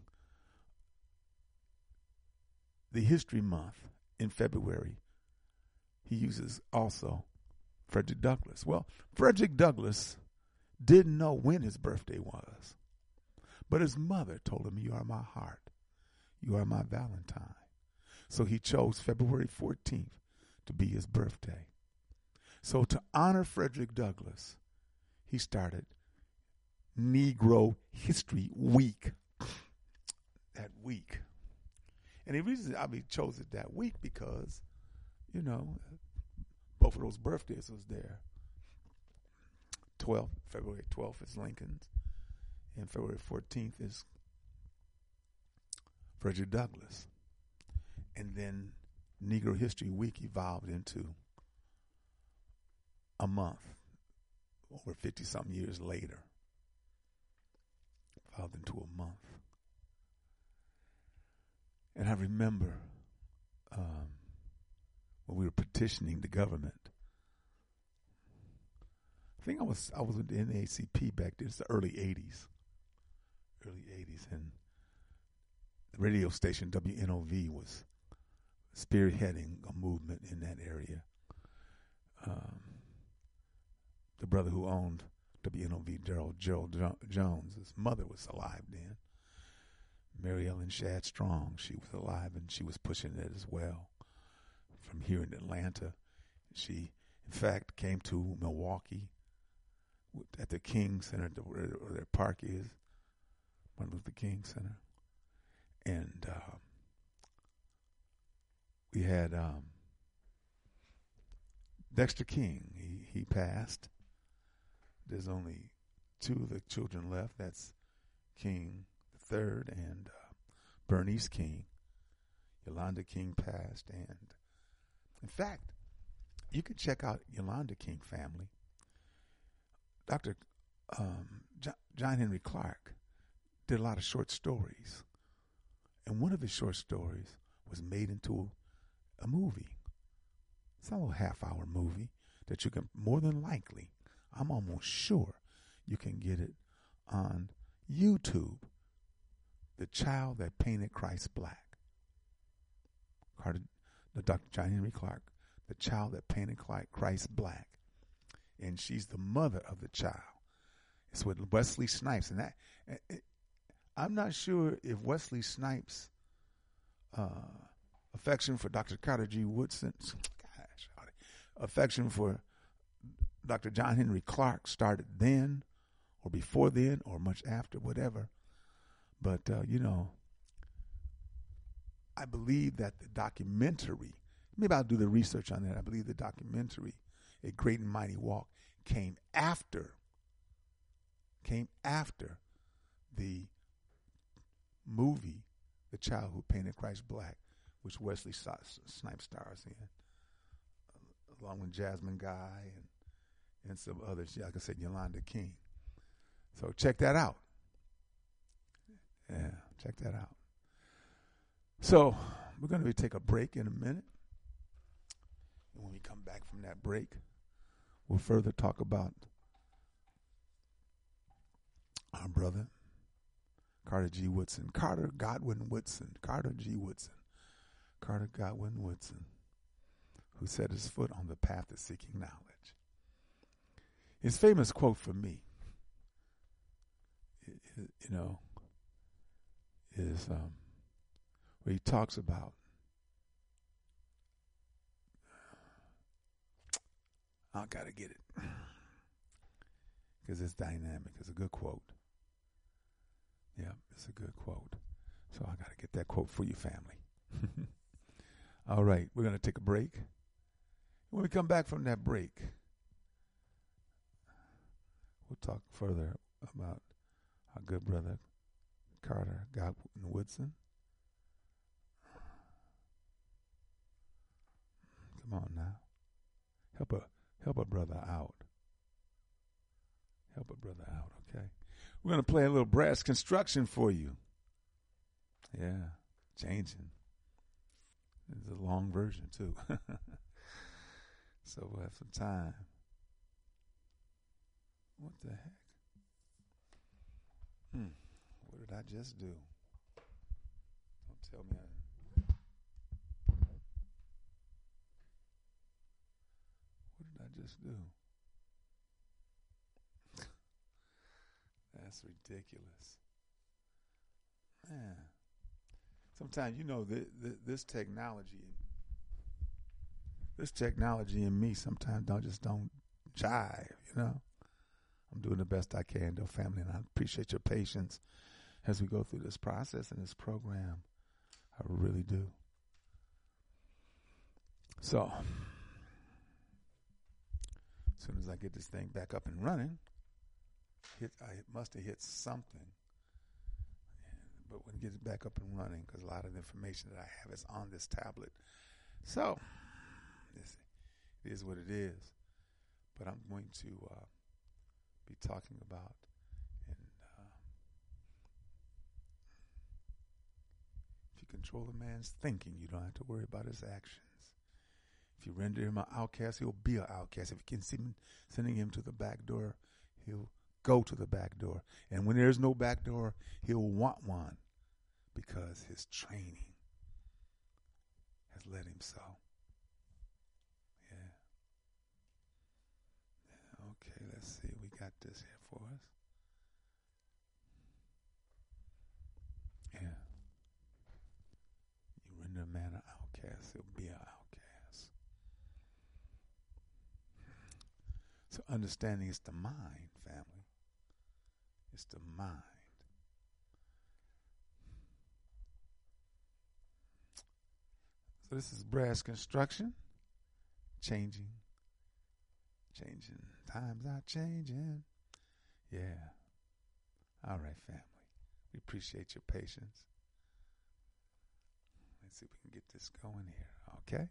the History Month in February. He uses also Frederick Douglass. Well, Frederick Douglass didn't know when his birthday was, but his mother told him, "You are my heart. You are my Valentine." So he chose February fourteenth to be his birthday. So to honor Frederick Douglass, he started Negro History Week. That week. And the reason I mean, chose it that week because, you know, both of those birthdays was there. twelfth, February twelfth is Lincoln's, and February fourteenth is Frederick Douglass. And then Negro History Week evolved into a month, over fifty-something years later. Evolved into a month. And I remember um, when we were petitioning the government. I think I was I was with the N double A C P back then. It's the early eighties, early eighties, and the radio station W N O V was spearheading a movement in that area. Um, the brother who owned W N O V, Gerald Gerald jo- Jones, his mother was alive then. Mary Ellen Shadd Strong, she was alive, and she was pushing it as well from here in Atlanta. She, in fact, came to Milwaukee at the King Center, where their park is, Martin Luther King Center. And uh, we had um, Dexter King. He, he passed. There's only two of the children left. That's King the third and uh, Bernice King. Yolanda King passed. And in fact, you can check out Yolanda King family. Doctor Um, John, John Henry Clarke did a lot of short stories. And one of his short stories was made into a movie. It's a little half-hour movie that you can, more than likely, I'm almost sure you can get it on YouTube. The Child That Painted Christ Black. Carter, the Doctor John Henry Clarke, The Child That Painted Christ Black. And she's the mother of the child. It's with Wesley Snipes. And that, it, I'm not sure if Wesley Snipes' uh, affection for Doctor Carter G. Woodson, gosh, affection for Doctor John Henry Clarke started then or before then or much after, whatever. But, uh, you know, I believe that the documentary, maybe I'll do the research on that. I believe the documentary, A Great and Mighty Walk, came after came after the movie, The Child Who Painted Christ Black, which Wesley Snipes stars in, along with Jasmine Guy and, and some others, like I said, Yolanda King. So check that out. Yeah, check that out. So we're going to take a break in a minute. And when we come back from that break, we'll further talk about our brother, Carter G. Woodson. Carter Godwin Woodson. Carter G. Woodson. Carter Godwin Woodson, who set his foot on the path of seeking knowledge. His famous quote for me, you know, is um, where he talks about, I gotta get it, because it's dynamic. It's a good quote. Yeah, it's a good quote. So I gotta get that quote for you, family. All right, we're gonna take a break. When we come back from that break, we'll talk further about our good brother Carter Godwin Woodson. Come on now, help a help a brother out. Help a brother out, okay? We're gonna play a little Brass Construction for you. Yeah, changing. It's a long version too. So we'll have some time. What the heck? Hmm. What did I just do? Don't tell me I... What did I just do? That's ridiculous. Man. Sometimes, you know, the, the, this technology, this technology in me sometimes don't just don't jive, you know. I'm doing the best I can, though, family, and I appreciate your patience as we go through this process and this program. I really do. So, as soon as I get this thing back up and running, hit, I must have hit something. But when it gets back up and running, because a lot of the information that I have is on this tablet. So, it is what it is. But I'm going to uh, be talking about, and uh, if you control a man's thinking, you don't have to worry about his actions. If you render him an outcast, he'll be an outcast. If you can see him sending him to the back door, he'll go to the back door. And when there's no back door, he'll want one because his training has led him so. Yeah. Yeah. Okay, let's see. We got this here for us. Yeah. You render a man an outcast, he'll be an outcast. So understanding is the mind, family. It's the mind. So this is Brass Construction. Changing. Changing. Times are changing. Yeah. All right, family. We appreciate your patience. Let's see if we can get this going here. Okay?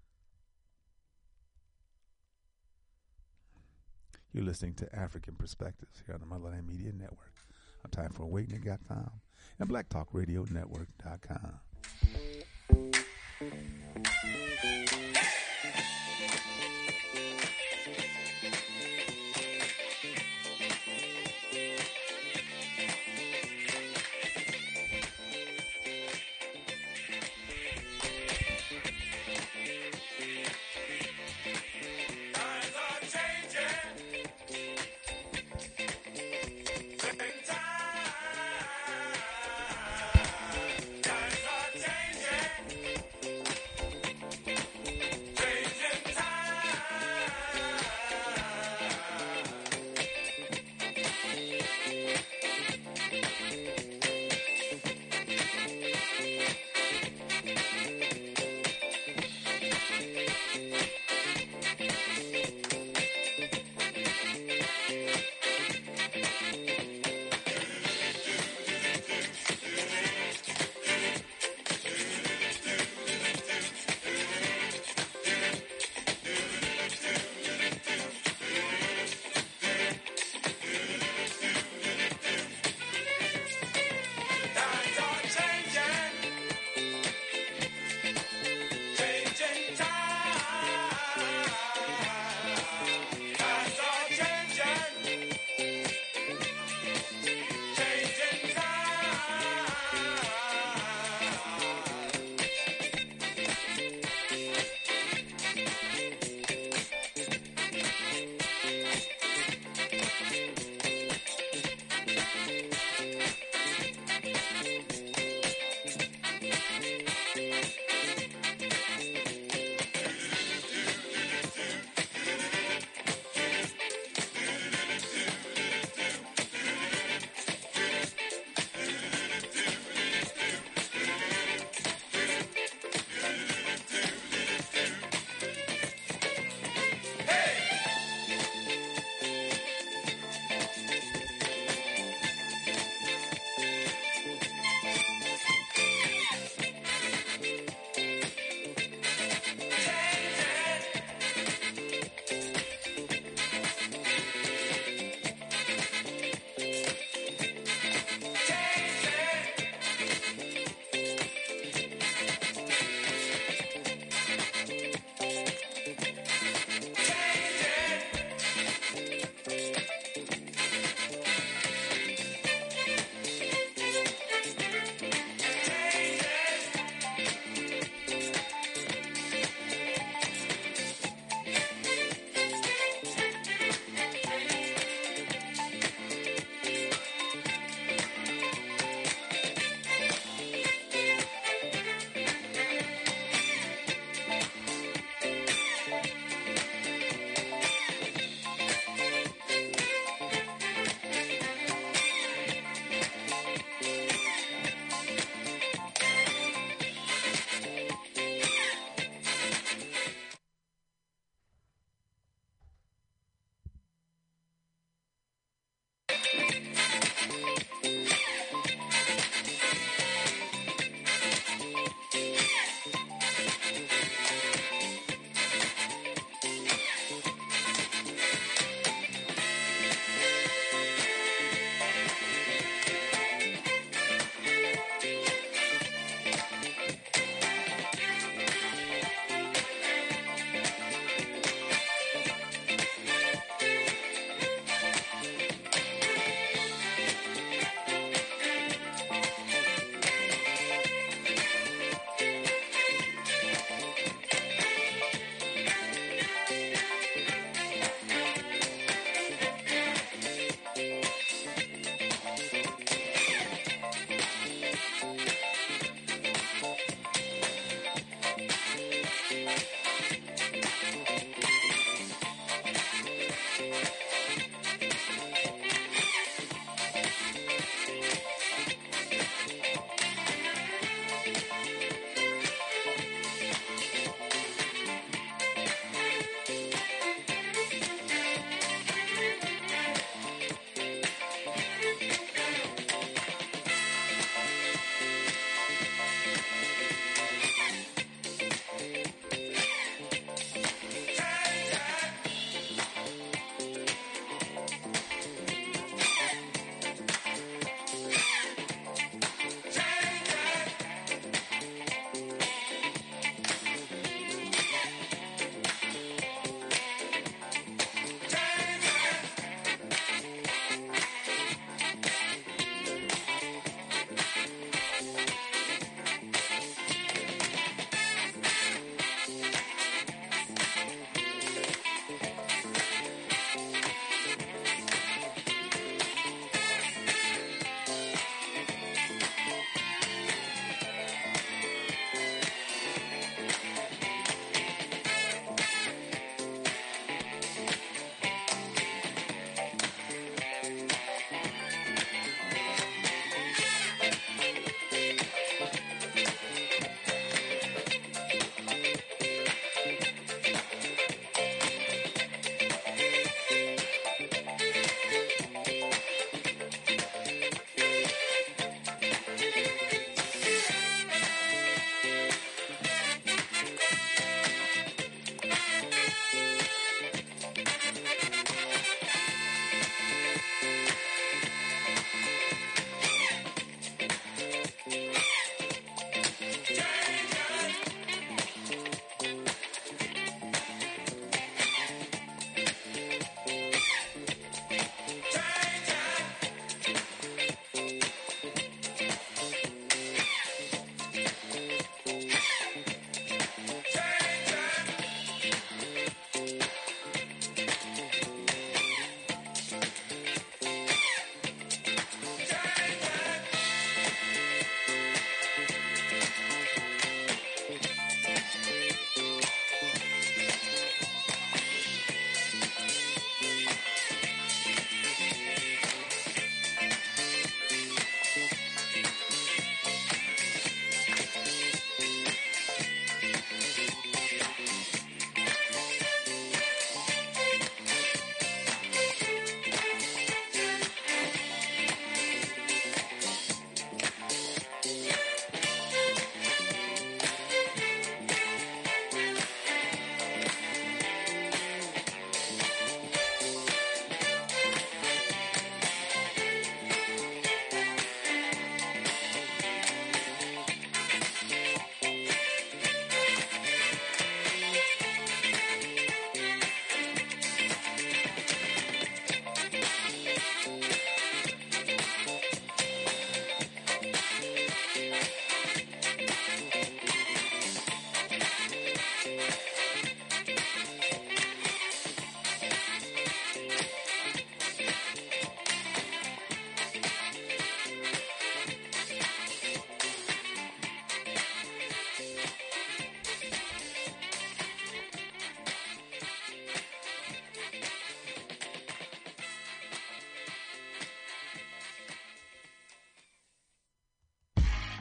You're listening to African Perspectives here on the Motherland Media Network on time for awakening dot com and black talk radio network dot com. Times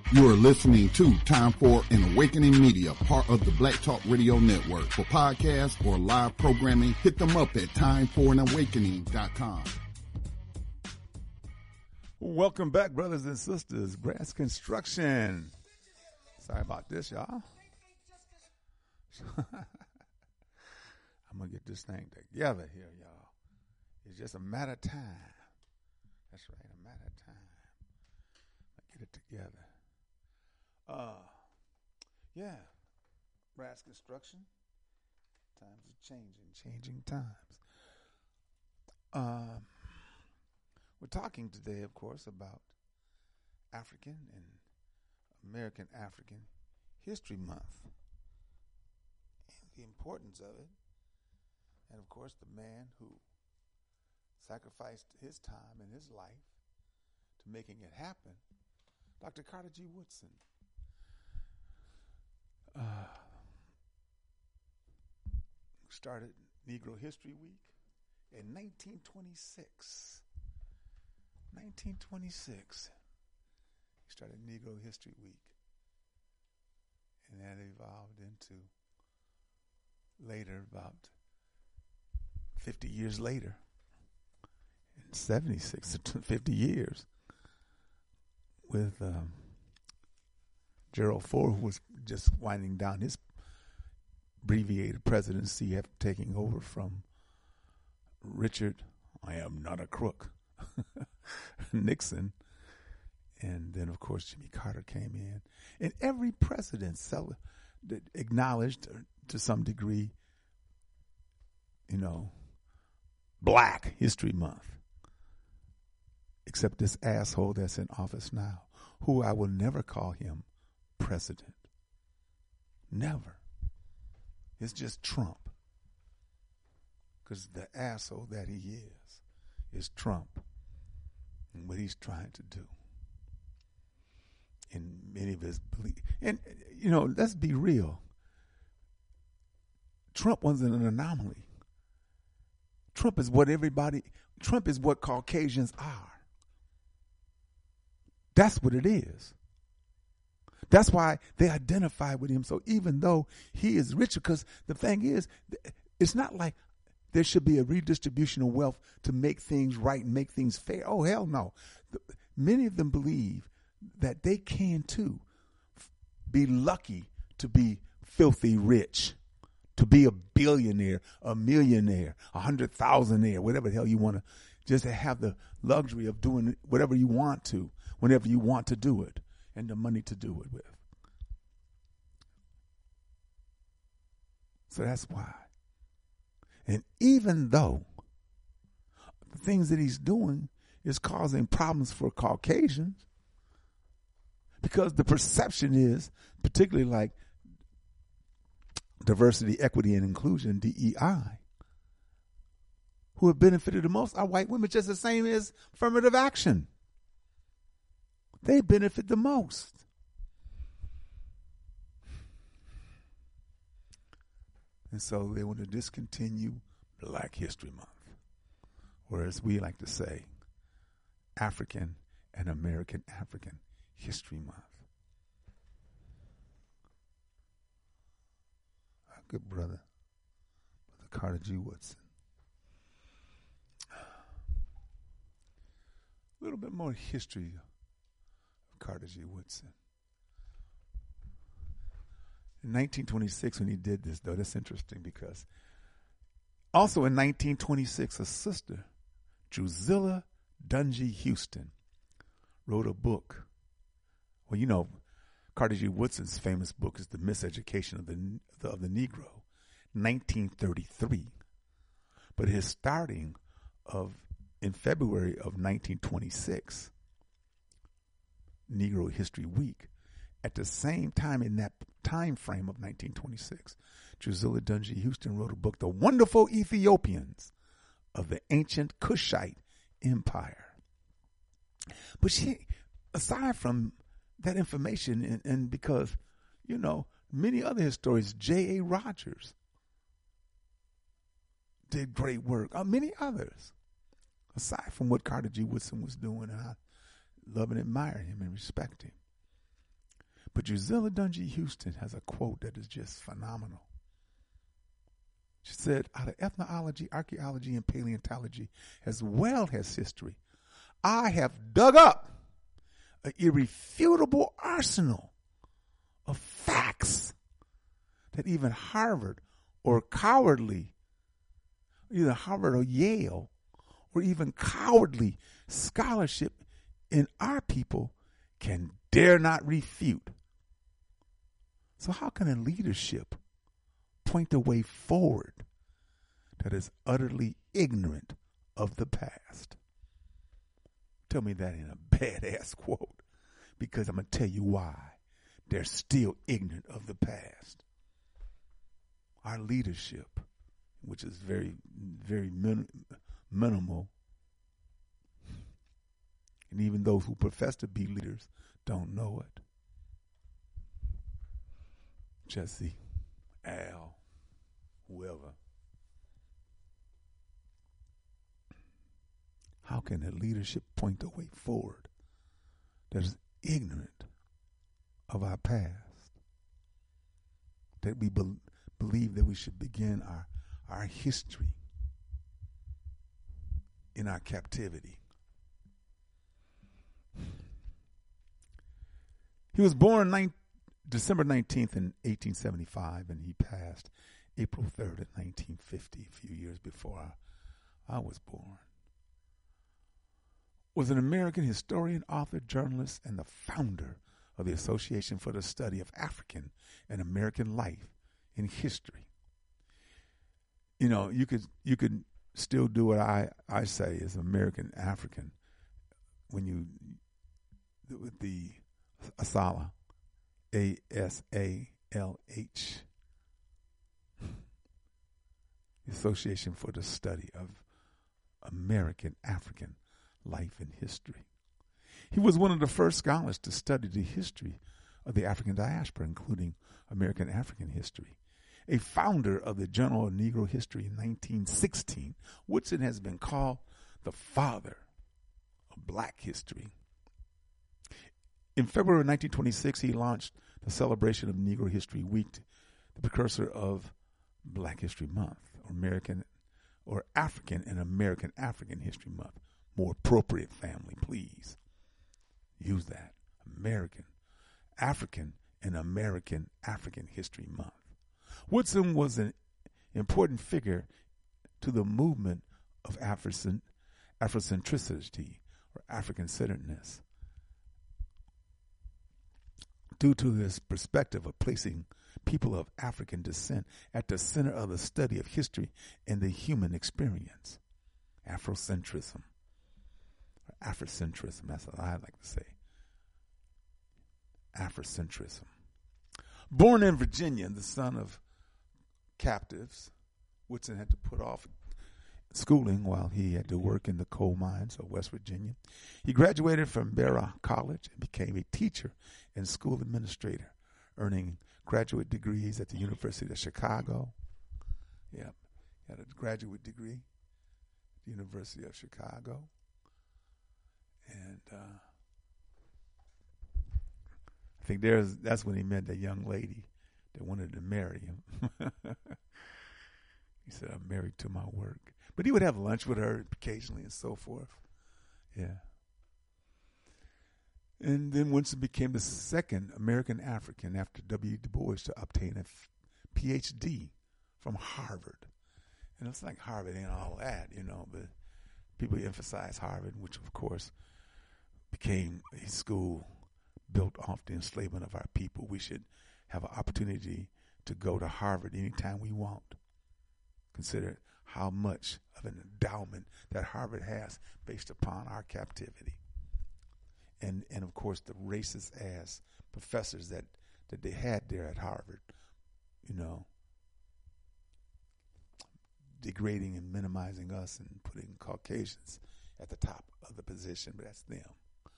You are listening to Time for an Awakening Media, part of the Black Talk Radio Network. For podcasts or live programming, hit them up at time for an awakening dot com. Welcome back, brothers and sisters. Grass Construction. Sorry about this, y'all. I'm going to get this thing together here, y'all. It's just a matter of time. That's right, a matter of time. I'll get it together. Uh, yeah, Brass Construction. Times are changing, changing times. Um, we're talking today, of course, about African and American African History Month and the importance of it, and of course, the man who sacrificed his time and his life to making it happen, Doctor Carter G. Woodson. Uh, started Negro History Week in nineteen twenty-six. nineteen twenty-six. He started Negro History Week. And that evolved into later, about fifty years later, in seventy-six, fifty years, with um, Gerald Ford, who was just winding down his abbreviated presidency after taking over from Richard, I am not a crook, Nixon. And then, of course, Jimmy Carter came in. And every president cel- acknowledged, to some degree, you know, Black History Month. Except this asshole that's in office now, who I will never call him president. Never. It's just Trump. Because the asshole that he is, is Trump and what he's trying to do. And many of his belief. And, you know, let's be real. Trump wasn't an anomaly. Trump is what everybody, Trump is what Caucasians are. That's what it is. That's why they identify with him. So even though he is richer, because the thing is, it's not like there should be a redistribution of wealth to make things right and make things fair. Oh, hell no. Many of them believe that they can too be lucky to be filthy rich, to be a billionaire, a millionaire, a hundred thousandaire, whatever the hell you want to, just to have the luxury of doing whatever you want to, whenever you want to do it, and the money to do it with. So that's why. And even though the things that he's doing is causing problems for Caucasians, because the perception is, particularly like diversity, equity, and inclusion, D E I, who have benefited the most are white women, just the same as affirmative action. They benefit the most. And so they want to discontinue Black History Month, or as we like to say, African and American African History Month. Our good brother, Brother Carter G. Woodson. A little bit more history of Carter G. Woodson. In nineteen twenty-six, when he did this, though, that's interesting because also in nineteen twenty-six, a sister, Drusilla Dunjee Houston, wrote a book. Well, you know, Carter G. Woodson's famous book is The Miseducation of the, of the Negro, nineteen thirty-three. But his starting of, in February of nineteen twenty-six, Negro History Week, at the same time in that time frame of nineteen twenty-six, Drusilla Dunjee Houston wrote a book, The Wonderful Ethiopians of the Ancient Kushite Empire. But she, aside from that information, and, and because, you know, many other historians, J A. Rogers did great work, uh, many others, aside from what Carter G. Woodson was doing, and I love and admire him and respect him. But Drusilla Dunjee Houston has a quote that is just phenomenal. She said, out of ethnology, archaeology, and paleontology, as well as history, I have dug up an irrefutable arsenal of facts that even Harvard or cowardly, either Harvard or Yale, or even cowardly scholarship in our people can dare not refute. So how can a leadership point the way forward that is utterly ignorant of the past? Tell me that in a badass quote, because I'm going to tell you why. They're still ignorant of the past. Our leadership, which is very, very min- minimal, and even those who profess to be leaders don't know it. Jesse, Al, whoever. How can the leadership point the way forward that is ignorant of our past? That we be- believe that we should begin our, our history in our captivity. He was born nine, December nineteenth in eighteen seventy-five, and he passed April third in nineteen fifty, a few years before I, I was born. Was an American historian, author, journalist, and the founder of the Association for the Study of African and American Life in History. You know, you could you could still do what I, I say as American African when you, with the ASALH, A S A L H, the Association for the Study of American African Life and History. He was one of the first scholars to study the history of the African diaspora, including American African history. A founder of the Journal of Negro History in nineteen sixteen, Woodson has been called the father of black history. In February nineteen twenty-six, he launched the celebration of Negro History Week, the precursor of Black History Month, or American or African and American African History Month. More appropriate, family, please. Use that. American, African, and American African History Month. Woodson was an important figure to the movement of Afrocent- Afrocentricity, or African-centeredness, due to his perspective of placing people of African descent at the center of the study of history and the human experience. Afrocentrism. Or Afrocentrism, that's what I like to say. Afrocentrism. Born in Virginia, the son of captives, Woodson had to put off schooling while he had to work in the coal mines of West Virginia. He graduated from Berea College and became a teacher and school administrator, earning graduate degrees at the University of Chicago. Yep, he had a graduate degree at the University of Chicago. And uh, I think there's that's when he met that young lady that wanted to marry him. He said, I'm married to my work. But he would have lunch with her occasionally and so forth. Yeah. And then Winston became the second American African after W. Du Bois to obtain a P H D from Harvard. And it's like Harvard ain't all that, you know, but people emphasize Harvard, which of course became a school built off the enslavement of our people. We should have an opportunity to go to Harvard anytime we want. Consider how much of an endowment that Harvard has based upon our captivity. And, and of course, the racist ass professors that, that they had there at Harvard, you know, degrading and minimizing us and putting Caucasians at the top of the position, but that's them.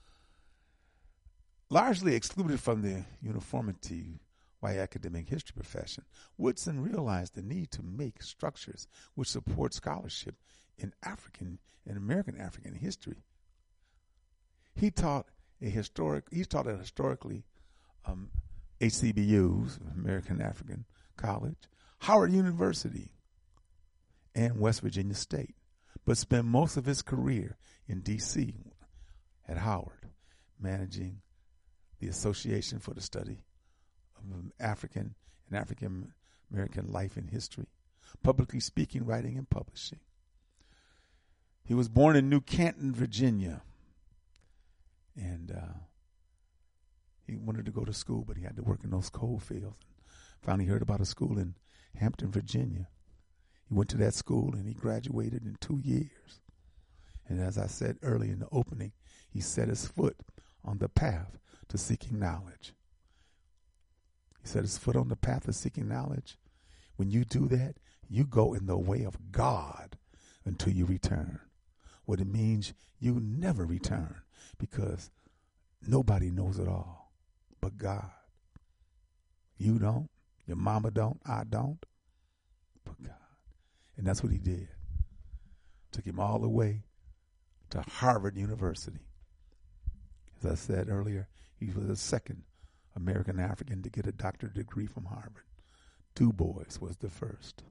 Largely excluded from the uniformity white academic history profession, Woodson realized the need to make structures which support scholarship in African and American African history. He taught a historic. He taught a historically um, H C B Us, American African College, Howard University, and West Virginia State, but spent most of his career in D C at Howard, managing the Association for the Study of African and African American Life and History, publicly speaking, writing, and publishing. He was born in New Canton, Virginia, and uh, he wanted to go to school, but he had to work in those coal fields. Finally heard about a school in Hampton, Virginia. He went to that school, and he graduated in two years. And as I said earlier in the opening, he set his foot on the path to seeking knowledge. He set his foot on the path of seeking knowledge. When you do that, you go in the way of God until you return. What it means, you never return, because nobody knows it all but God. You don't, your mama don't, I don't, but God. And that's what he did. Took him all the way to Harvard University. As I said earlier, he was the second American African to get a doctorate degree from Harvard. Du Bois was the first.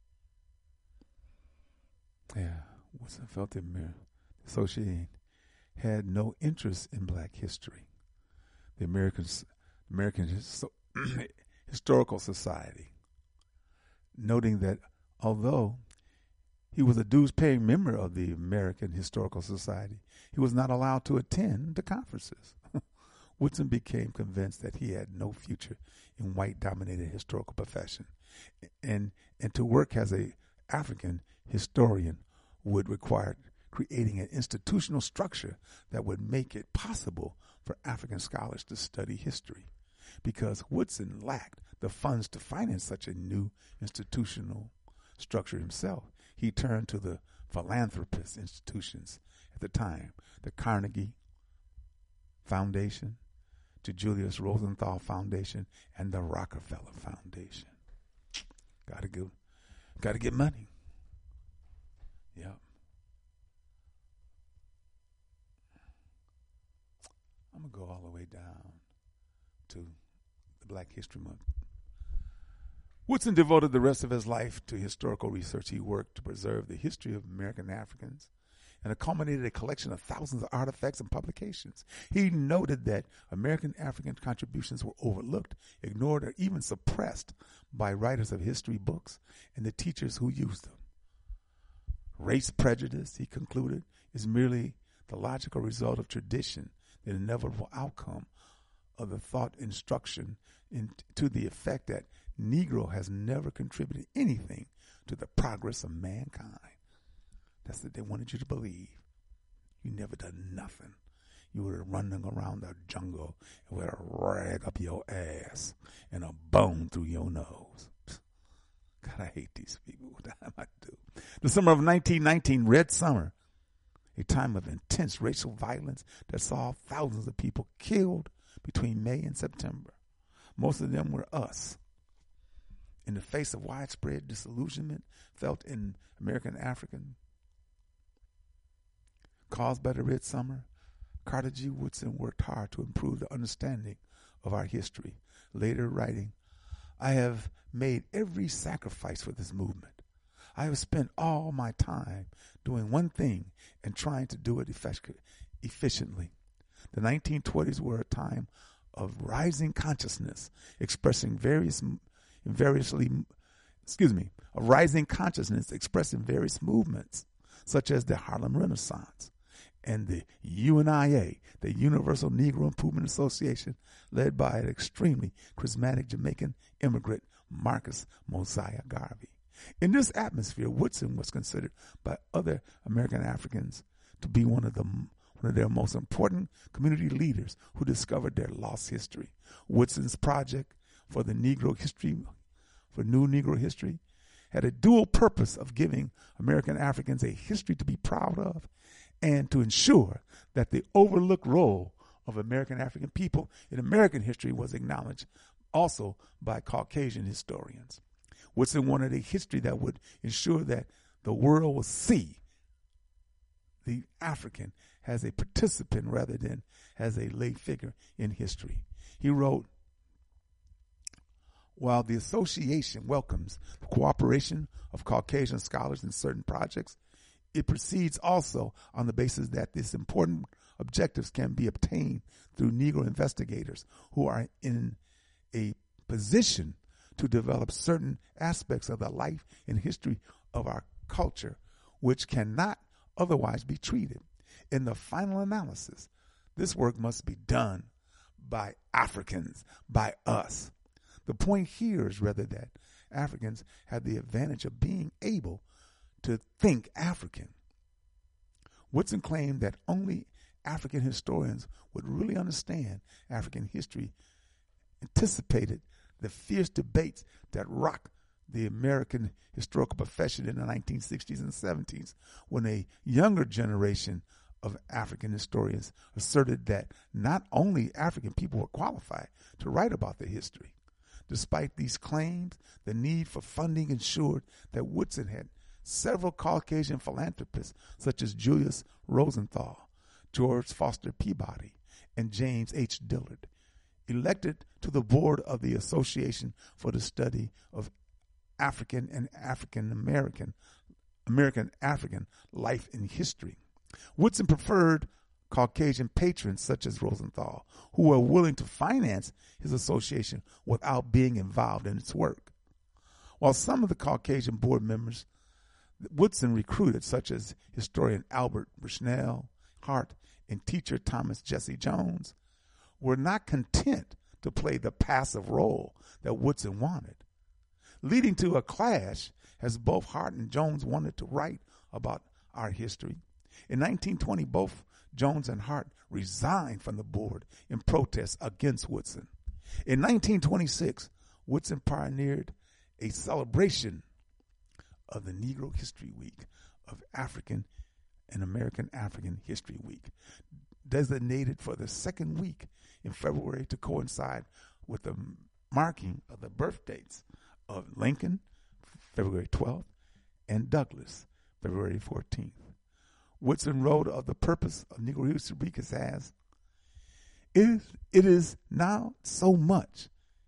Yeah, Woodson felt the association had no interest in black history. The American, American Historical Society, noting that although he was a dues-paying member of the American Historical Society, he was not allowed to attend the conferences. Woodson became convinced that he had no future in white-dominated historical profession, and and to work as a African historian would require creating an institutional structure that would make it possible for African scholars to study history. Because Woodson lacked the funds to finance such a new institutional structure himself, he turned to the philanthropist institutions at the time, the Carnegie Foundation, to Julius Rosenthal Foundation, and the Rockefeller Foundation. Gotta go, gotta get money. Yep. I'm gonna go all the way down to the Black History Month. Woodson devoted the rest of his life to historical research. He worked to preserve the history of American Africans and accumulated a collection of thousands of artifacts and publications. He noted that American African contributions were overlooked, ignored, or even suppressed by writers of history books and the teachers who used them. Race prejudice, he concluded, is merely the logical result of tradition, the inevitable outcome of the thought instruction in, to the effect that Negro has never contributed anything to the progress of mankind. That's what they wanted you to believe. You never done nothing. You were running around the jungle with a rag up your ass and a bone through your nose. God, I hate these people. What the hell I do? The summer of nineteen nineteen, Red Summer, a time of intense racial violence that saw thousands of people killed between May and September. Most of them were us. In the face of widespread disillusionment felt in American African caused by the Red Summer, Carter G. Woodson worked hard to improve the understanding of our history, later writing, "I have made every sacrifice for this movement. I have spent all my time doing one thing and trying to do it effect- efficiently. The nineteen twenties were a time of rising consciousness, expressing various, variously, excuse me, a rising consciousness expressed in various movements, such as the Harlem Renaissance and the U N I A, the Universal Negro Improvement Association, led by an extremely charismatic Jamaican immigrant, Marcus Mosiah Garvey. In this atmosphere, Woodson was considered by other American Africans to be one of the one of their most important community leaders who discovered their lost history. Woodson's project for the Negro history, for New Negro History, had a dual purpose of giving American Africans a history to be proud of and to ensure that the overlooked role of American African people in American history was acknowledged also by Caucasian historians. Woodson wanted a history that would ensure that the world will see the African as a participant rather than as a lay figure in history. He wrote, While the association welcomes the cooperation of Caucasian scholars in certain projects, it proceeds also on the basis that these important objectives can be obtained through Negro investigators who are in a position to develop certain aspects of the life and history of our culture, which cannot otherwise be treated. In the final analysis, this work must be done by Africans, by us. The point here is rather that Africans have the advantage of being able to think African. Woodson claimed that only African historians would really understand African history, anticipated the fierce debates that rocked the American historical profession in the nineteen sixties and seventies, when a younger generation of African historians asserted that not only African people were qualified to write about their history. Despite these claims, the need for funding ensured that Woodson had several Caucasian philanthropists such as Julius Rosenthal, George Foster Peabody, and James H. Dillard elected to the board of the Association for the Study of African and African American American African Life and History. Woodson preferred Caucasian patrons such as Rosenthal, who were willing to finance his association without being involved in its work. While some of the Caucasian board members Woodson recruited, such as historian Albert Bushnell Hart and teacher Thomas Jesse Jones, were not content to play the passive role that Woodson wanted, leading to a clash as both Hart and Jones wanted to write about our history. In nineteen twenty, both Jones and Hart resigned from the board in protest against Woodson. In nineteen twenty-six, Woodson pioneered a celebration of the Negro History Week of African and American African History Week, designated for the second week in February to coincide with the marking of the birth dates of Lincoln, February twelfth, and Douglass, February fourteenth. Woodson wrote of the purpose of Negro History Week as, it is, it is now so much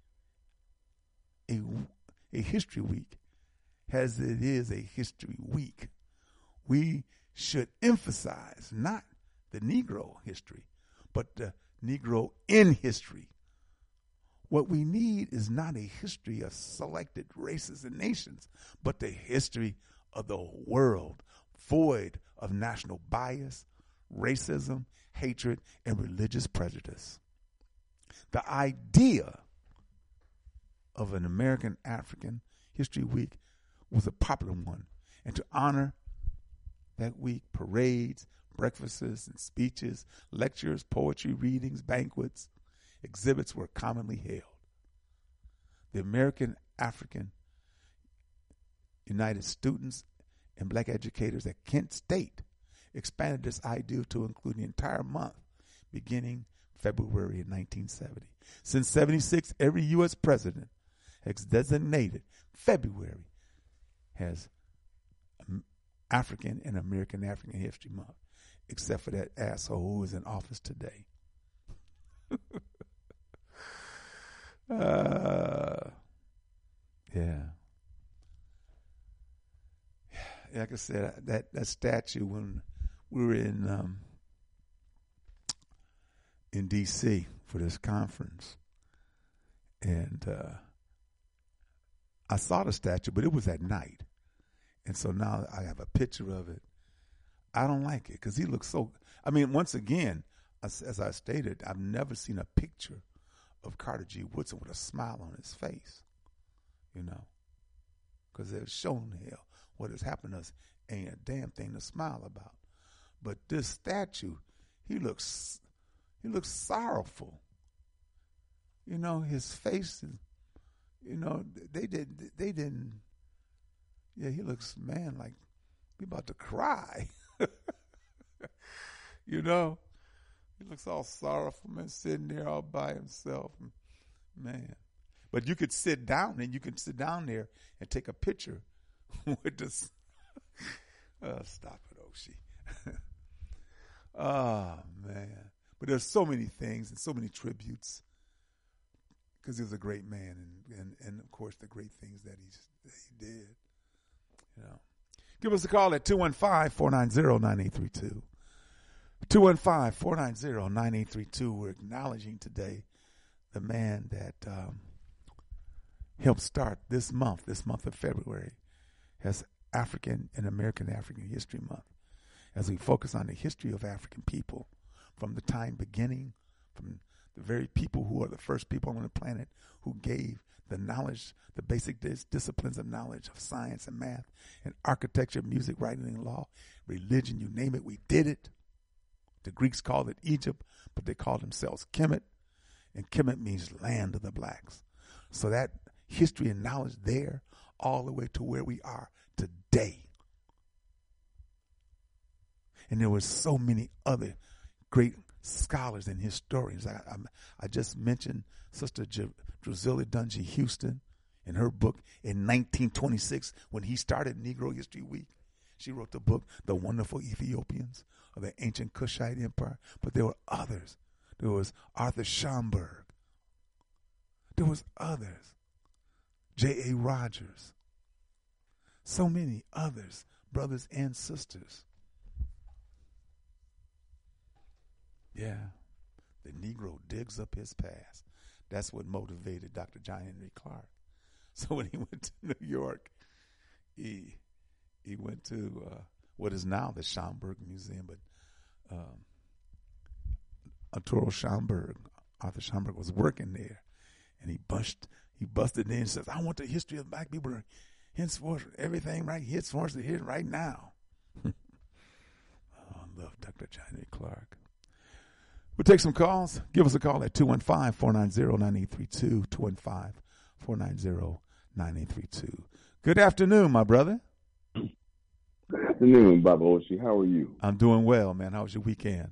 a, a history week as it is a history week. We should emphasize not the Negro history, but the Negro in history. What we need is not a history of selected races and nations, but the history of the world, void of national bias, racism, hatred, and religious prejudice. The idea of an American African History Week was a popular one, and to honor that week, parades, breakfasts and speeches, lectures, poetry readings, banquets, exhibits were commonly held. The American African United Students and Black Educators at Kent State expanded this idea to include the entire month beginning February of nineteen seventy. Since seventy-six, every U S president has designated February as African and American African History Month, except for that asshole who is in office today. uh, yeah. Like I said, that, that statue, when we were in um, in D C for this conference, and uh, I saw the statue, but it was at night. And so now I have a picture of it. I don't like it because he looks so, I mean, once again, as, as I stated, I've never seen a picture of Carter G. Woodson with a smile on his face, you know, because they've shown hell. What has happened to us ain't a damn thing to smile about. But this statue, he looks, he looks sorrowful. You know, his face, is, you know, they did, they didn't. Yeah, he looks, man, like he about to cry. You know, he looks all sorrowful, man, sitting there all by himself, man. But you could sit down, and you can sit down there and take a picture with this. uh, stop it, Oshie. Oh, man. But there's so many things and so many tributes because he was a great man, and, and, and of course the great things that he that he did. You know, give us a call at two one five, four nine zero, nine eight three two. two one five, four nine zero, nine eight three two. We're acknowledging today the man that um, helped start this month, this month of February, as African and American African History Month, as we focus on the history of African people from the time beginning, from the very people who are the first people on the planet who gave the knowledge, the basic dis- disciplines of knowledge of science and math and architecture, music, writing and law, religion, you name it, we did it. The Greeks called it Egypt, but they called themselves Kemet, and Kemet means land of the blacks. So that history and knowledge there all the way to where we are today. And there were so many other great scholars and historians. I, I, I just mentioned Sister J- Drusilla Dunjee Houston in her book in nineteen twenty-six when he started Negro History Week. She wrote the book, The Wonderful Ethiopians of the Ancient Kushite Empire. But there were others. There was Arthur Schomburg. There was others. J A. Rogers. So many others, brothers and sisters. Yeah, the Negro digs up his past. That's what motivated Doctor John Henry Clark. So when he went to New York, he he went to uh, what is now the Schomburg Museum, but um, Arturo Schomburg, Arthur Schomburg was working there, and he bust he busted in and says, "I want the history of black people henceforth, everything right henceforth here right now." Oh, I love Doctor John Henry Clark. We'll take some calls. Give us a call at two one five, four nine zero, nine eight three two, two one five, four nine zero, nine eight three two. Good afternoon, my brother. Good afternoon, Baba Oshi. How are you? I'm doing well, man. How was your weekend?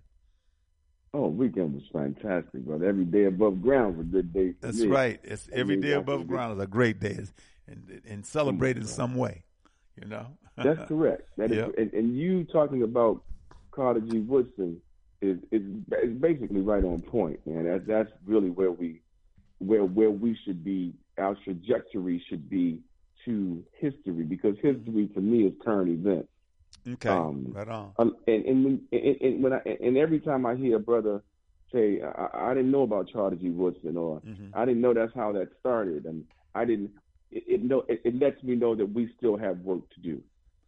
Oh, weekend was fantastic, brother. Every day above ground was a good day for That's me. right. It's every day Exactly. above ground is a great day, and and celebrate in some way, you know. That's correct. That is, Yep. and, and you talking about Carter G. Woodson is is is basically right on point, man. That's that's really where we where where we should be. Our trajectory should be to history, because history to me is current events. Okay, Um, right on. Um, and, and, when, and, and when I and every time I hear a brother say, I, I didn't know about Carter G. Woodson, or Mhm. I didn't know that's how that started, and I didn't, it, it, know, it, it lets me know that we still have work to do.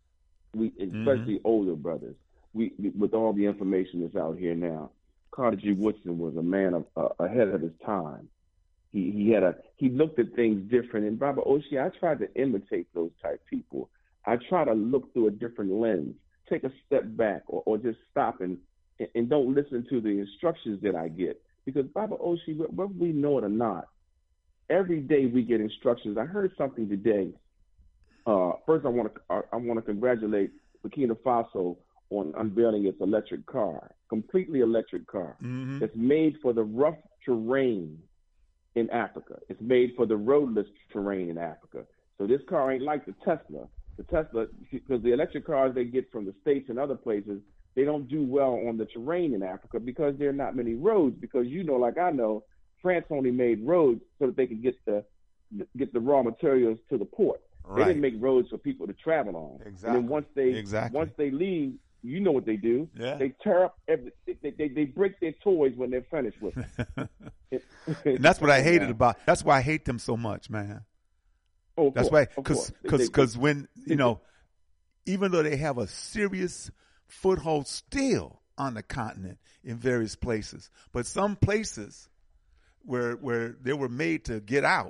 We, especially older brothers, we, with all the information that's out here now. Carter G. Woodson was a man of, uh, ahead of his time. He he had a he looked at things different. And Baba Oshi, I tried to imitate those type people. I try to look through a different lens, take a step back, or, or just stop and and don't listen to the instructions that I get. Because Baba Oshi, whether we know it or not, every day we get instructions. I heard something today. Uh, first, I want to I, I want to congratulate Burkina Faso on unveiling its electric car, completely electric car. Mhm. It's made for the rough terrain in Africa. It's made for the roadless terrain in Africa. So this car ain't like the Tesla. The Tesla, because the electric cars they get from the States and other places, they don't do well on the terrain in Africa because there are not many roads. Because you know, like I know, France only made roads so that they could get the get the raw materials to the port. Right. They didn't make roads for people to travel on. Exactly. And then once they Exactly. once they leave, you know what they do? Yeah. They tear up every, they, they they break their toys when they're finished with them. And that's what I hated about. That's why I hate them so much, man. Oh, of That's course, why, of because course. They- because they- because when you know, even though they have a serious foothold still on the continent in various places, but some places where where they were made to get out,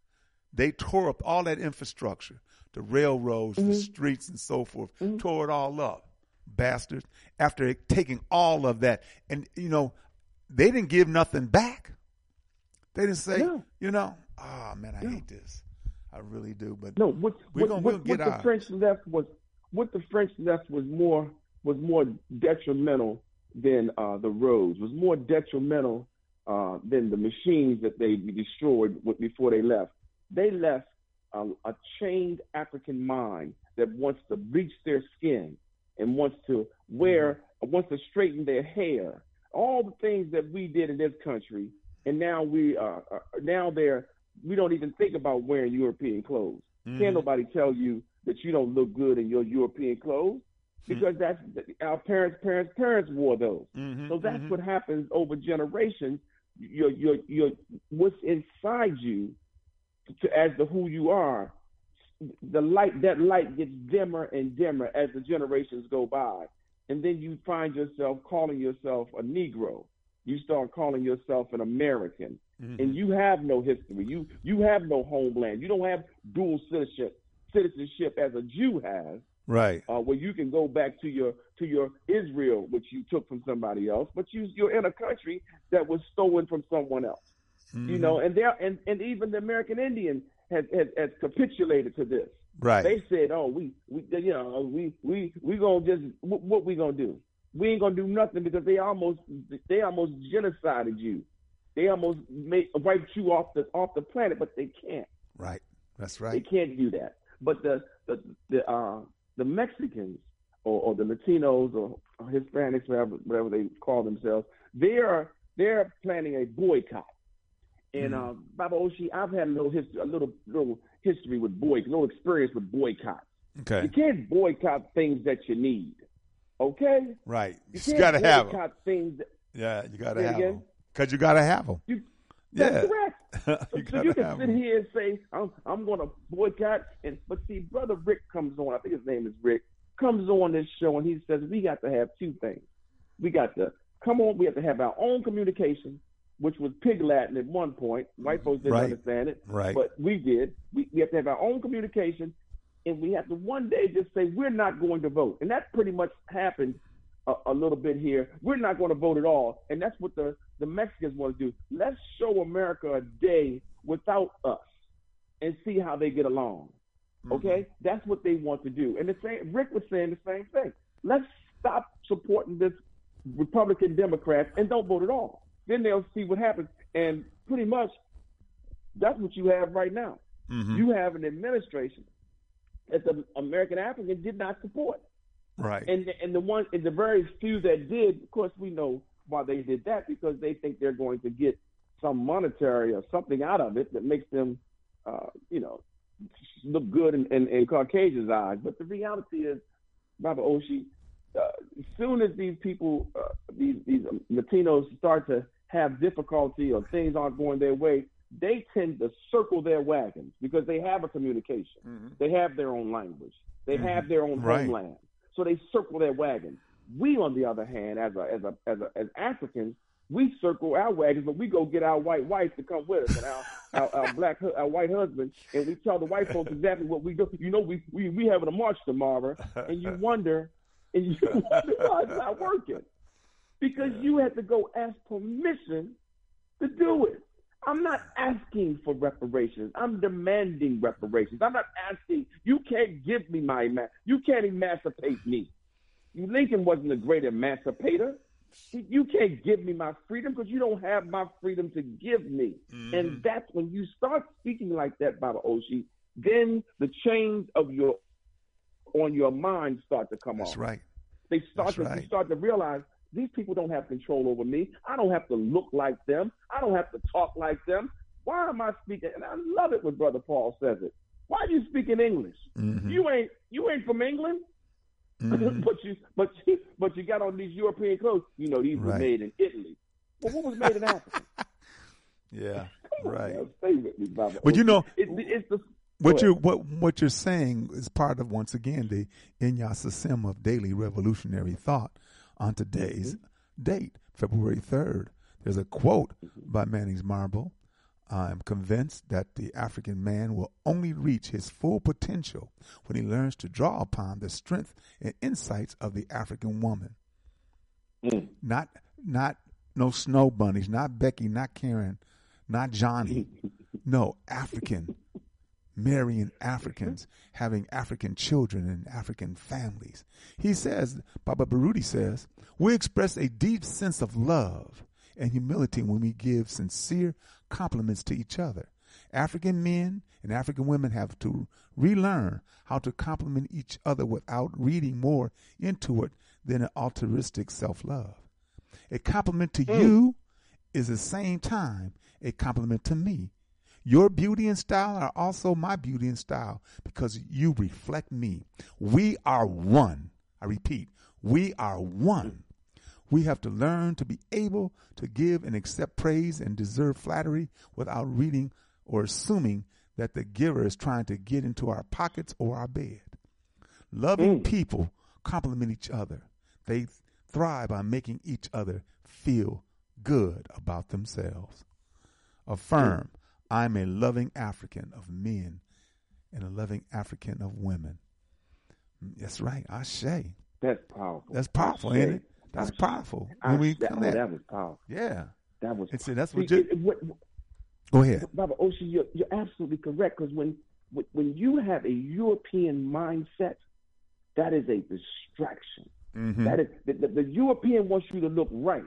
they tore up all that infrastructure, the railroads, Mm-hmm. the streets, and so forth, tore it all up, bastards. After taking all of that, and you know, they didn't give nothing back. They didn't say, No. you know, oh man, I No. hate this. I really do. But No, what We're what, gonna- what, we'll get what the ours. French left was what the French left was more was more detrimental than uh, the roads. Was more detrimental uh, than the machines that they destroyed w- before they left. They left um, a chained African mind that wants to bleach their skin and wants to wear, wants to straighten their hair. All the things that we did in this country, and now we uh, uh now they're we don't even think about wearing European clothes. Mm-hmm. Can't nobody tell you that you don't look good in your European clothes because that's our parents, parents, parents wore those. Mm-hmm. So that's mm-hmm. what happens over generations. Your your your what's inside you, to, as to who you are, the light that light gets dimmer and dimmer as the generations go by, and then you find yourself calling yourself a Negro. You start calling yourself an American, mm-hmm. and you have no history. You you have no homeland. You don't have dual citizenship citizenship as a Jew has. Right. Uh, where you can go back to your to your Israel, which you took from somebody else, but you you're in a country that was stolen from someone else. Mm-hmm. You know, and there and, and even the American Indian has, has has capitulated to this. Right. They said, "Oh, we we you know we we we gonna just what, what we gonna do? We ain't gonna do nothing because they almost they almost genocided you. They almost made wiped you off the off the planet, but they can't. Right. That's right. They can't do that. But the the the uh, the Mexicans or, or the Latinos or, or Hispanics, whatever whatever they call themselves, they are they're planning a boycott. And mm-hmm. uh, Baba Oshi, I've had a little history, a little little history with boy, little experience with boycotts. Okay. You can't boycott things that you need. Okay. Right. You, you got to have them. Things that, yeah, you got to have again? them because you got to have them. You, that's yeah. correct. you so you can sit them. here and say, I'm, I'm going to boycott. And But see, Brother Rick comes on, I think his name is Rick, comes on this show and he says, we got to have two things. We got to come on, we have to have our own communication, which was pig Latin at one point. White folks didn't right. understand it, right. but we did. We, we have to have our own communication, and we have to one day just say, we're not going to vote. And that pretty much happened a, a little bit here. We're not going to vote at all. And that's what the, the Mexicans want to do. Let's show America a day without us and see how they get along. Mm-hmm. Okay? That's what they want to do. And the same, Rick was saying the same thing. Let's stop supporting this Republican Democrats and don't vote at all. Then they'll see what happens. And pretty much that's what you have right now. Mm-hmm. You have an administration that the American African did not support. Right. And and the one and the very few that did, of course, we know why they did that, because they think they're going to get some monetary or something out of it that makes them, uh, you know, look good in, in, in Caucasians' eyes. But the reality is, Baba Oshi, uh, as soon as these people, uh, these these Latinos start to have difficulty or things aren't going their way, they tend to circle their wagons because they have a communication. Mm-hmm. They have their own language. They mm-hmm. have their own right. homeland. So they circle their wagons. We, on the other hand, as a, as a, as a, as Africans, we circle our wagons, but we go get our white wife to come with us and our, our, our black, our white husband, and we tell the white folks exactly what we do. You know, we we we having a march tomorrow, and you wonder, and you wonder why it's not working, because you had to go ask permission to do it. I'm not asking for reparations. I'm demanding reparations. I'm not asking. You can't give me my man. You can't emancipate me. Lincoln wasn't a great emancipator. You can't give me my freedom because you don't have my freedom to give me. Mm-hmm. And that's when you start speaking like that, Baba Oshi, then the chains of your on your mind start to come that's off. That's right. They start that's to right. you start to realize these people don't have control over me. I don't have to look like them. I don't have to talk like them. Why am I speaking? And I love it when Brother Paul says it. Why are you speaking English? Mm-hmm. You ain't you ain't from England. Mm-hmm. but you but you but you got on these European clothes. You know, these right. were made in Italy. Well, what was made in Africa? Yeah, Come right. On, stay with me, Baba. But you know, it, it's the, what you what what you're saying is part of, once again, the Inyasasem of daily revolutionary thought on today's mm-hmm. date, February third. There's a quote mm-hmm. by Manning's Marble. I'm convinced that the African man will only reach his full potential when he learns to draw upon the strength and insights of the African woman. Mm. Not, not no snow bunnies, not Becky, not Karen, not Johnny. No, African, marrying Africans, having African children and African families. He says, Baba Baruti says, we express a deep sense of love and humility when we give sincere compliments to each other. African men and African women have to relearn how to compliment each other without reading more into it than an altruistic self-love. A compliment to mm. you is at the same time a compliment to me. Your beauty and style are also my beauty and style because you reflect me. We are one. I repeat, we are one. We have to learn to be able to give and accept praise and deserve flattery without reading or assuming that the giver is trying to get into our pockets or our bed. Loving mm. people compliment each other. They thrive on making each other feel good about themselves. Affirm, mm. I'm a loving African of men and a loving African of women. That's right, Ashe. That's powerful. That's powerful, ain't it? That's Ashe. Powerful. When we that, come oh, at, that was powerful. Yeah. That was See, that's what, See, you, it, what Go ahead. Baba Oshi, you're, you're absolutely correct, because when, when you have a European mindset, that is a distraction. Mm-hmm. That is the, the, the European wants you to look right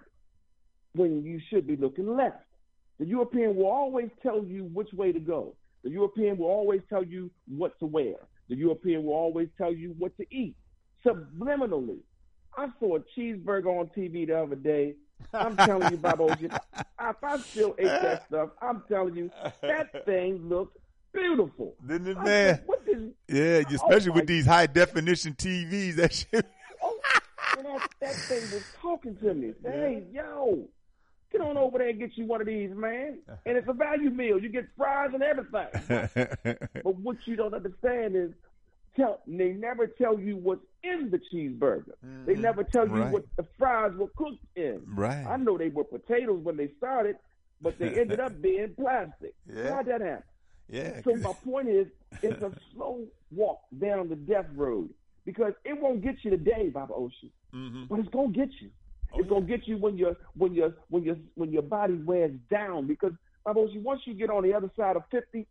when you should be looking left. The European will always tell you which way to go. The European will always tell you what to wear. The European will always tell you what to eat, subliminally. I saw a cheeseburger on T V the other day. I'm telling you, Bob Ocean, if I still ate that stuff, I'm telling you, that thing looked beautiful. Didn't it, I man? said, what is, yeah, especially oh, with these high definition T Vs. That shit. Oh, that, that thing was talking to me. Say, hey, yo, get on over there and get you one of these, man. And it's a value meal. You get fries and everything. But what you don't understand is, tell, they never tell you what's in the cheeseburger. Mm-hmm. They never tell you right. what the fries were cooked in. Right. I know they were potatoes when they started, but they ended up being plastic. Yeah. How'd that happen? Yeah. So my point is, it's a slow walk down the death road, because it won't get you today, Baba Ocean, mm-hmm. but it's gonna get you. Oh, it's yeah. gonna get you when your when your when your when your body wears down. Because Baba Ocean, once you get on the other side of fifty,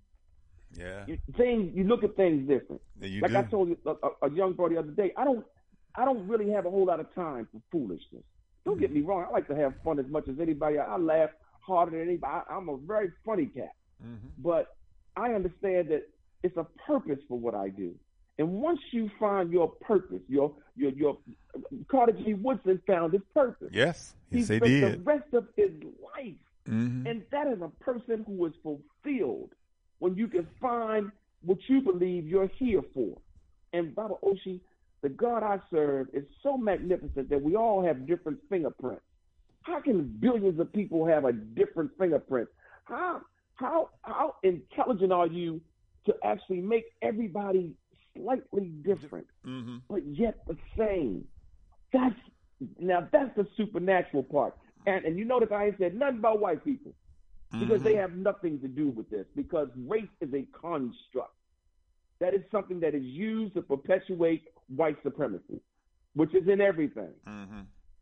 yeah, you, things you look at things different. Yeah, you like do. I told you, a, a young boy the other day, I don't I don't really have a whole lot of time for foolishness. Don't mm-hmm. get me wrong. I like to have fun as much as anybody. I laugh harder than anybody. I, I'm a very funny cat. Mm-hmm. But I understand that it's a purpose for what I do. And once you find your purpose, your your your Carter G. Woodson found his purpose. Yes, he yes, spent he did. the rest of his life, mm-hmm. and that is a person who is fulfilled when you can find what you believe you're here for. And Baba Oshi, the God I serve is so magnificent that we all have different fingerprints. How can billions of people have a different fingerprint? How how how intelligent are you to actually make everybody slightly different, mm-hmm. but yet the same? That's now that's the supernatural part. And and you notice I ain't said nothing about white people, because mm-hmm. they have nothing to do with this, because race is a construct. That is something that is used to perpetuate white supremacy, which is in everything. Mm-hmm.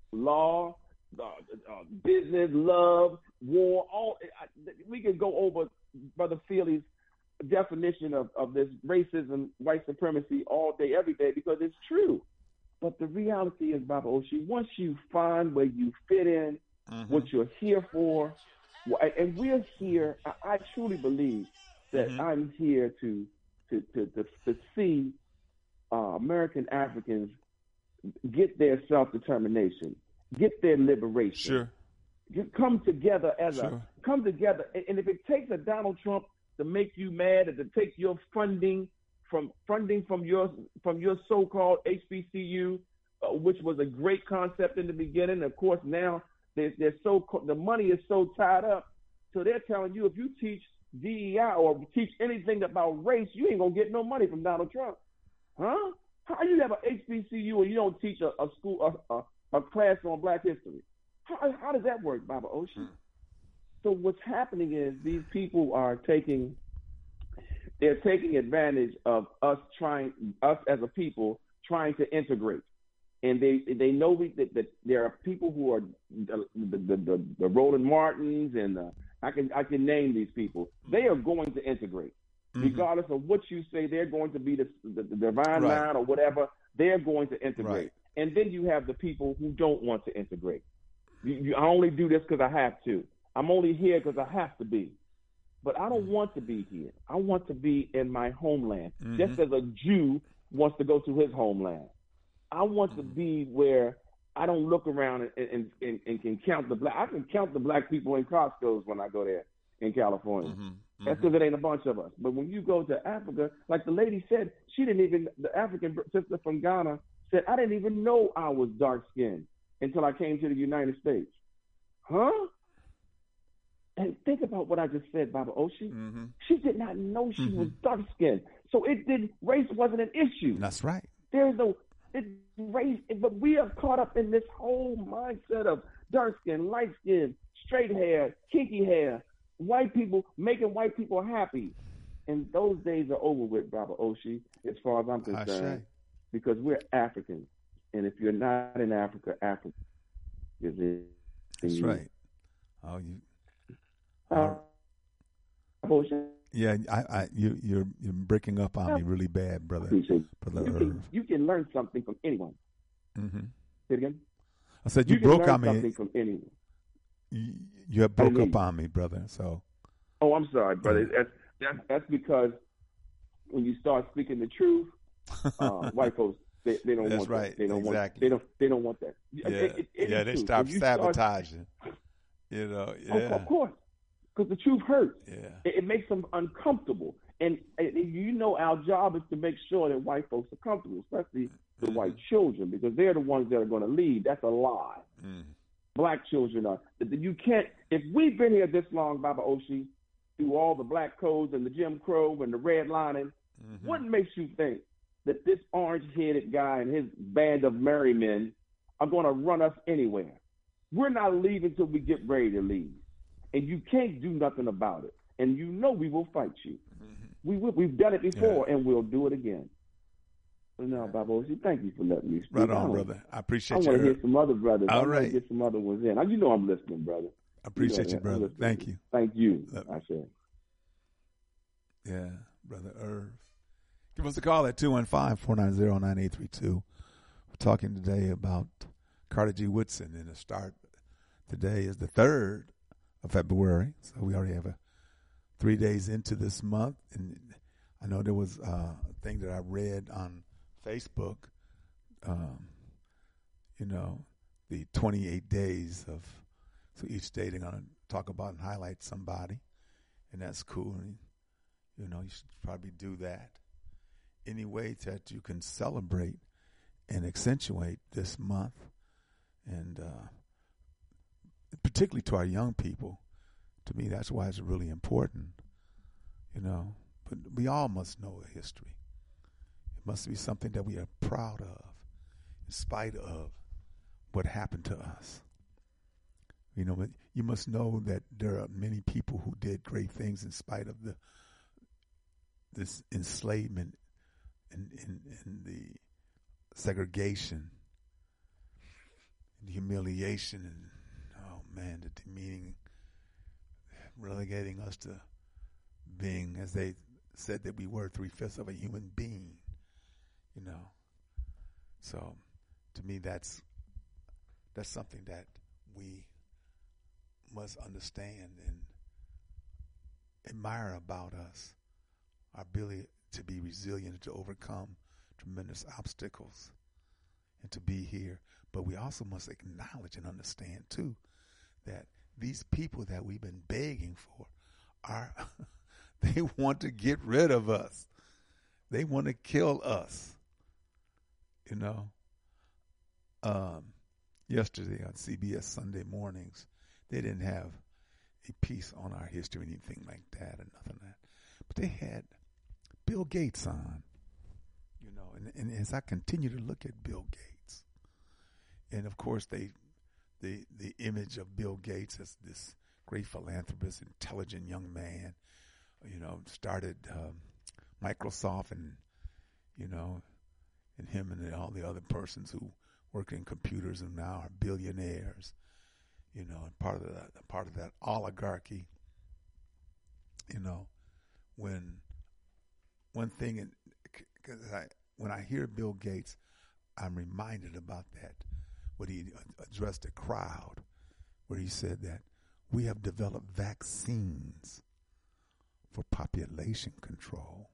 Law, uh, uh, business, love, war, all. Uh, we can go over Brother Feely's definition of, of this racism, white supremacy all day, every day, because it's true. But the reality is, Baba Oshi, once you find where you fit in, mm-hmm. what you're here for, and we're here, I, I truly believe that mm-hmm. I'm here to to to, to, to see uh, American Africans get their self-determination, get their liberation. Sure. Just come together as sure. a, come together. And, and if it takes a Donald Trump to make you mad, or to take your funding from funding from your from your so-called H B C U, uh, which was a great concept in the beginning. Of course, now they're, they're so the money is so tied up, so they're telling you if you teach D E I or teach anything about race, you ain't gonna get no money from Donald Trump, huh? How you have an H B C U and you don't teach a, a school a, a, a class on Black history? How, how does that work, Baba Oshi? Hmm. So what's happening is these people are taking, they're taking advantage of us trying, us as a people trying to integrate, and they they know we, that, that there are people who are the the, the, the Roland Martins, and the, I can I can name these people. They are going to integrate, mm-hmm. regardless of what you say. They're going to be the the, the divine right. mind or whatever. They're going to integrate, right. and then you have the people who don't want to integrate. You, you, I only do this because I have to. I'm only here because I have to be. But I don't want to be here. I want to be in my homeland, mm-hmm. just as a Jew wants to go to his homeland. I want mm-hmm. to be where I don't look around and, and, and, and can count the black. I can count the black people in Costco's when I go there in California. Mm-hmm, mm-hmm. That's because it ain't a bunch of us. But when you go to Africa, like the lady said, she didn't even, the African sister from Ghana said, I didn't even know I was dark-skinned until I came to the United States. Huh? And think about what I just said, Baba Oshi. Mm-hmm. She did not know she mm-hmm. was dark-skinned. So it didn't, race wasn't an issue. That's right. There's no, it, race, but we are caught up in this whole mindset of dark skin, light skin, straight hair, kinky hair, white people, making white people happy. And those days are over with, Baba Oshi, as far as I'm concerned, because we're Africans. And if you're not in Africa, Africa is in. That's you. Right. Oh, you. Uh, Oshi. Yeah, I, I, you, you're, you're breaking up on me really bad, brother. Brother you, can, you can learn something from anyone. Mm-hmm. Say it again. I said you, you broke can learn on me. Something from anyone. You, you have broke up on me, brother. So. Oh, I'm sorry, brother. That's, that's that's because when you start speaking the truth, uh, white folks they, they don't that's want right. that. They don't exactly. want. They don't. They don't want that. Yeah, it, it, it yeah. They true. stop sabotaging. Start, you know. Yeah. Oh, of course. Because the truth hurts. Yeah. It, it makes them uncomfortable. And, and you know our job is to make sure that white folks are comfortable, especially the mm-hmm. white children, because they're the ones that are going to lead. That's a lie. Mm. Black children are. You can't, if we've been here this long, Baba Oshi, through all the black codes and the Jim Crow and the redlining, mm-hmm. what makes you think that this orange-headed guy and his band of merry men are going to run us anywhere? We're not leaving until we get ready to leave. And you can't do nothing about it. And you know we will fight you. Mm-hmm. We will, we've done it before, yeah. and we'll do it again. So now, Baba Oshi, thank you for letting me speak. Right on, I brother. I appreciate you. I want to hear some other brothers. All I right. want to get some other ones in. You know I'm listening, brother. I appreciate you, know, you brother. Thank you. Thank you, Love I said. Yeah, Brother Irv. Give us a call at two one five, four nine zero, nine eight three two. We're talking today about Carter G. Woodson, and the start today is the third of February, so we already have a three days into this month. And I know there was uh, a thing that I read on Facebook, um, you know, the twenty-eight days of, so each day they're going to talk about and highlight somebody, and that's cool. And, you know, you should probably do that. Any way that you can celebrate and accentuate this month, and uh, particularly to our young people, to me, that's why it's really important, you know. But we all must know a history. It must be something that we are proud of, in spite of what happened to us. You know, but you must know that there are many people who did great things in spite of the this enslavement and, and, and the segregation and humiliation and, oh man, the demeaning, relegating us to being, as they said that we were, three-fifths of a human being, you know. So to me, that's that's something that we must understand and admire about us, our ability to be resilient, to overcome tremendous obstacles, and to be here. But we also must acknowledge and understand, too, that these people that we've been begging for are, they want to get rid of us. They want to kill us, you know. Um, yesterday on C B S Sunday Mornings, they didn't have a piece on our history or anything like that or nothing like that. But they had Bill Gates on, you know, and, and as I continue to look at Bill Gates, and of course they, the the image of Bill Gates as this great philanthropist, intelligent young man, you know, started um, Microsoft, and you know, and him and all the other persons who work in computers and now are billionaires, you know, and part of that part of that oligarchy, you know, when one thing, because I when I hear Bill Gates, I'm reminded about that, what he addressed the crowd, where he said that we have developed vaccines for population control.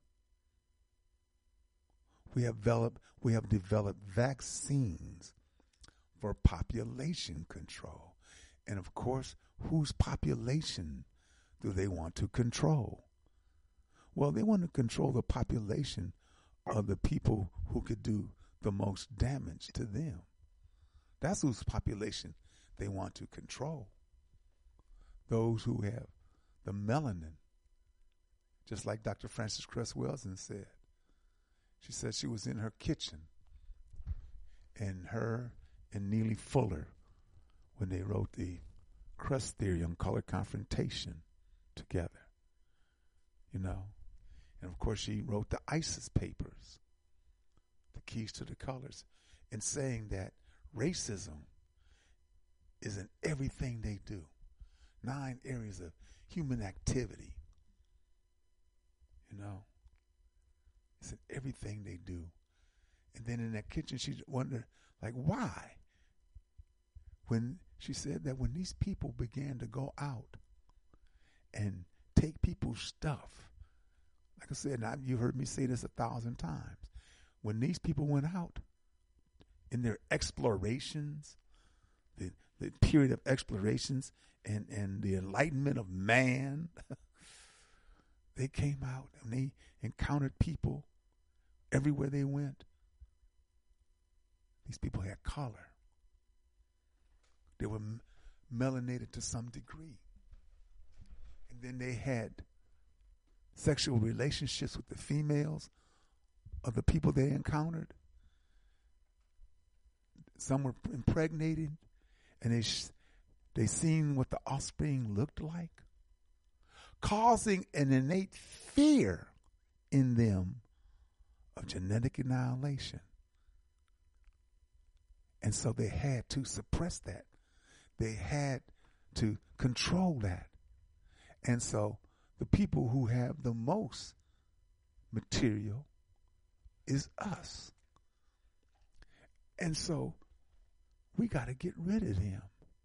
We have developed we have developed vaccines for population control. And of course, whose population do they want to control? Well, they want to control the population of the people who could do the most damage to them. That's whose population they want to control. Those who have the melanin, just like Doctor Frances Cress Welsing said. She said she was in her kitchen, and her and Neely Fuller, when they wrote the Cress theory on color confrontation together, you know. And of course, she wrote the ISIS papers, the keys to the colors, and saying that racism is in everything they do. Nine areas of human activity. You know, it's in everything they do. And then in that kitchen, she wondered, like, why? When she said that when these people began to go out and take people's stuff, like I said, now you've heard me say this a thousand times. When these people went out in their explorations, the, the period of explorations and, and the enlightenment of man, they came out and they encountered people everywhere they went. These people had color. They were m- melanated to some degree. And then they had sexual relationships with the females of the people they encountered. Some were impregnated, and they sh- they seen what the offspring looked like, causing an innate fear in them of genetic annihilation. And so they had to suppress that. They had to control that. And so the people who have the most material is us. And so we got to get rid of them.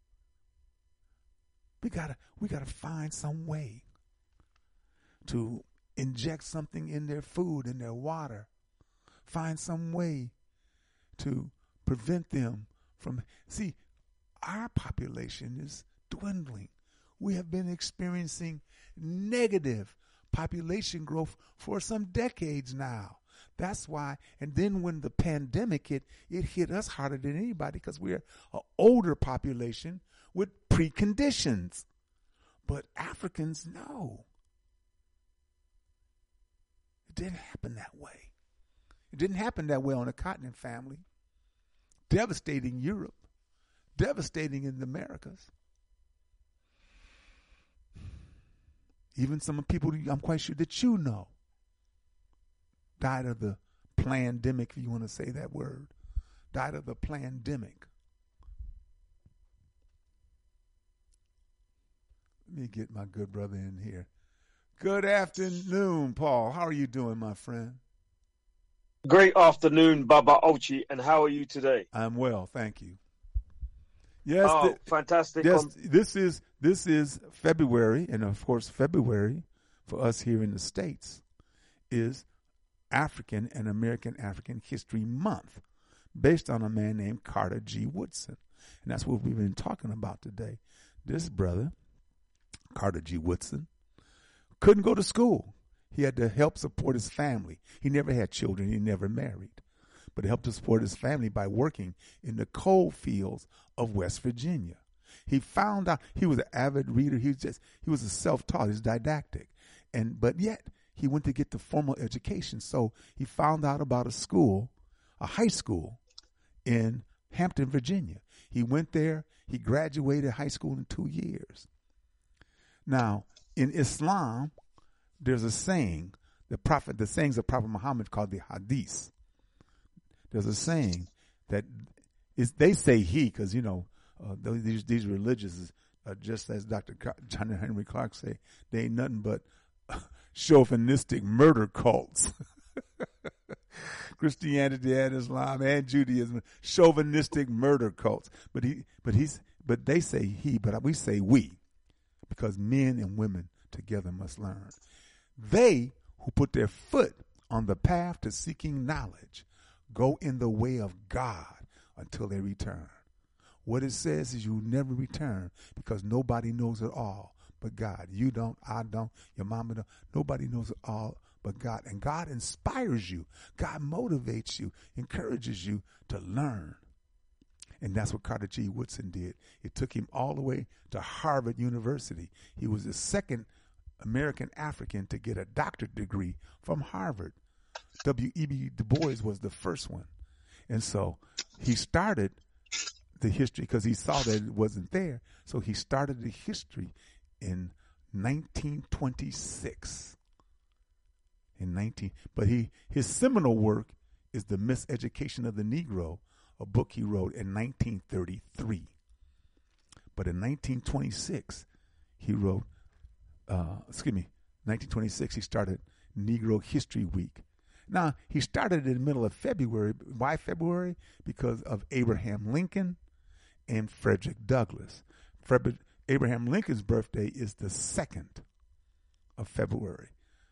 We got to we got to find some way to inject something in their food, in their water. Find some way to prevent them from, see, our population is dwindling. We have been experiencing negative population growth for some decades now. That's why, and then when the pandemic hit, it hit us harder than anybody because we're an older population with preconditions. But Africans, no. It didn't happen that way. It didn't happen that way on the Cotton family. Devastating Europe. Devastating in the Americas. Even some people I'm quite sure that you know died of the plandemic, if you want to say that word. Died of the plandemic. Let me get my good brother in here. Good afternoon, Paul. How are you doing, my friend? Great afternoon, Baba Ochi, and how are you today? I'm well, thank you. Yes, oh, th- fantastic. Yes, this is this is February, and of course, February for us here in the States is African and American African History Month, based on a man named Carter G. Woodson, and that's what we've been talking about today. This brother, Carter G. Woodson, couldn't go to school. He had to help support his family. He never had children. He never married. But he helped to support his family by working in the coal fields of West Virginia. He found out he was an avid reader. He was just he was a self-taught. He's didactic. And but yet he went to get the formal education. So he found out about a school, a high school in Hampton, Virginia. He went there. He graduated high school in two years. Now, in Islam, there's a saying, the prophet, the sayings of Prophet Muhammad called the hadith. There's a saying that is, they say he, because, you know, uh, these these religious, uh, just as Doctor John Henry Clark say, they ain't nothing but chauvinistic murder cults. Christianity and Islam and Judaism, chauvinistic murder cults. But he, but he's, but they say he, but we say we, because men and women together must learn. They who put their foot on the path to seeking knowledge go in the way of God until they return. What it says is you never return because nobody knows it all but God. You don't, I don't, your mama don't. Nobody knows it all but God. And God inspires you. God motivates you, encourages you to learn. And that's what Carter G. Woodson did. It took him all the way to Harvard University. He was the second American African to get a doctorate degree from Harvard. W E B Du Bois was the first one. And so he started the history because he saw that it wasn't there. So he started the history in nineteen twenty-six. In nineteen, but he his seminal work is The Miseducation of the Negro, a book he wrote in nineteen thirty-three. But in nineteen twenty-six, he wrote, uh, excuse me, nineteen twenty-six, he started Negro History Week. Now, he started in the middle of February. Why February? Because of Abraham Lincoln and Frederick Douglass. Frederick, Abraham Lincoln's birthday is the second of February.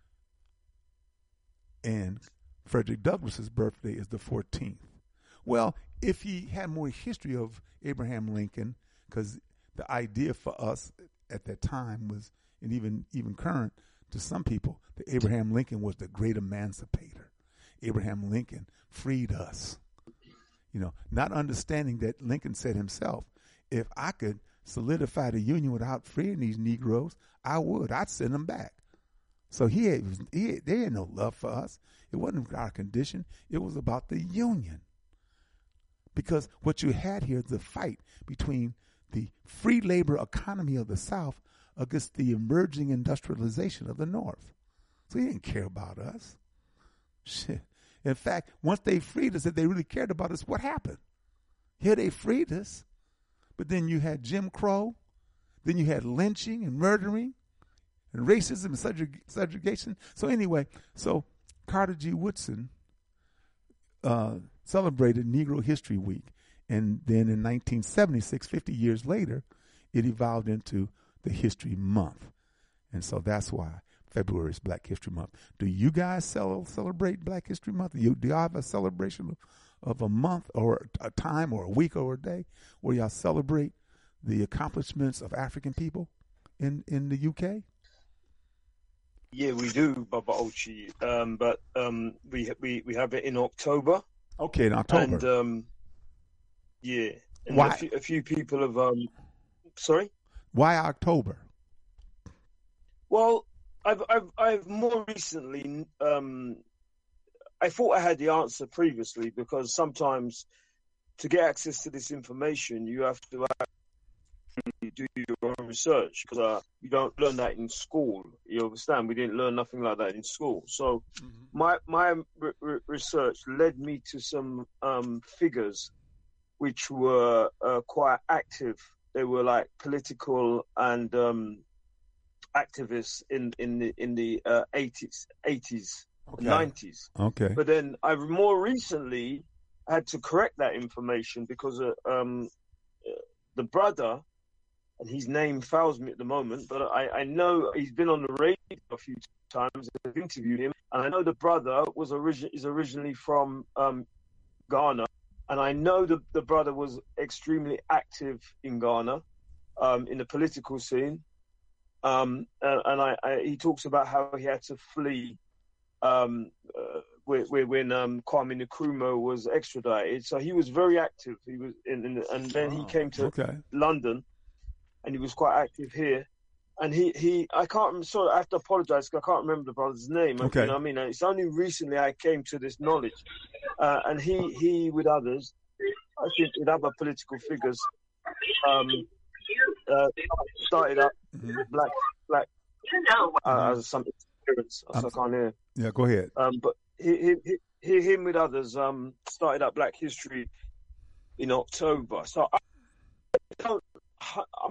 And Frederick Douglass's birthday is the fourteenth. Well, if he had more history of Abraham Lincoln, because the idea for us at that time was, and even, even current to some people, that Abraham Lincoln was the great emancipator. Abraham Lincoln freed us. You know, not understanding that Lincoln said himself, if I could solidify the Union without freeing these Negroes, I would. I'd send them back. So he had, he had, they had no love for us. It wasn't our condition. It was about the Union. Because what you had here is the fight between the free labor economy of the South against the emerging industrialization of the North. So he didn't care about us. Shit. In fact, once they freed us, if they really cared about us, what happened? Here they freed us, but then you had Jim Crow, then you had lynching and murdering and racism and subjug- subjugation. So anyway, so Carter G. Woodson uh, celebrated Negro History Week. And then in nineteen seventy-six, fifty years later, it evolved into the History Month. And so that's why February is Black History Month. Do you guys cel- celebrate Black History Month? Do you, do y'all have a celebration of, of a month or a time or a week or a day where y'all celebrate the accomplishments of African people in, in the U K? Yeah, we do, Baba Ochi. Um, but um, we we we have it in October. Okay, in October. And um, yeah, and Why? A few, a few people have. Um, sorry. Why October? Well, I've I've I've more recently. Um, I thought I had the answer previously because sometimes to get access to this information, you have to actually do your own research because uh, you don't learn that in school. You understand? We didn't learn nothing like that in school. So mm-hmm. my my re- re- research led me to some um, figures which were uh, quite active. They were like political and um, activists in in the in the uh, eighties, eighties, okay. nineties. Okay. But then I more recently had to correct that information because uh, um, the brother, and his name fails me at the moment, but I, I know he's been on the radio a few times. I've interviewed him, and I know the brother was origin is originally from um, Ghana. And I know the, the brother was extremely active in Ghana, um, in the political scene. Um, and and I, I, he talks about how he had to flee um, uh, when, when um, Kwame Nkrumah was extradited. So he was very active. He was, in, in, and then oh, he came to okay. London, and he was quite active here. And he, he I can't, I'm sorry, I have to apologize because I can't remember the brother's name. Okay. You know what I mean? It's only recently I came to this knowledge. Uh, and he, he, with others, I think with other political figures, um, uh, started up mm-hmm. black, black, uh, as some experience. So I can't hear. Yeah, go ahead. Um, but he, he, he, him with others, um, started up Black History in October. So I don't, I'm,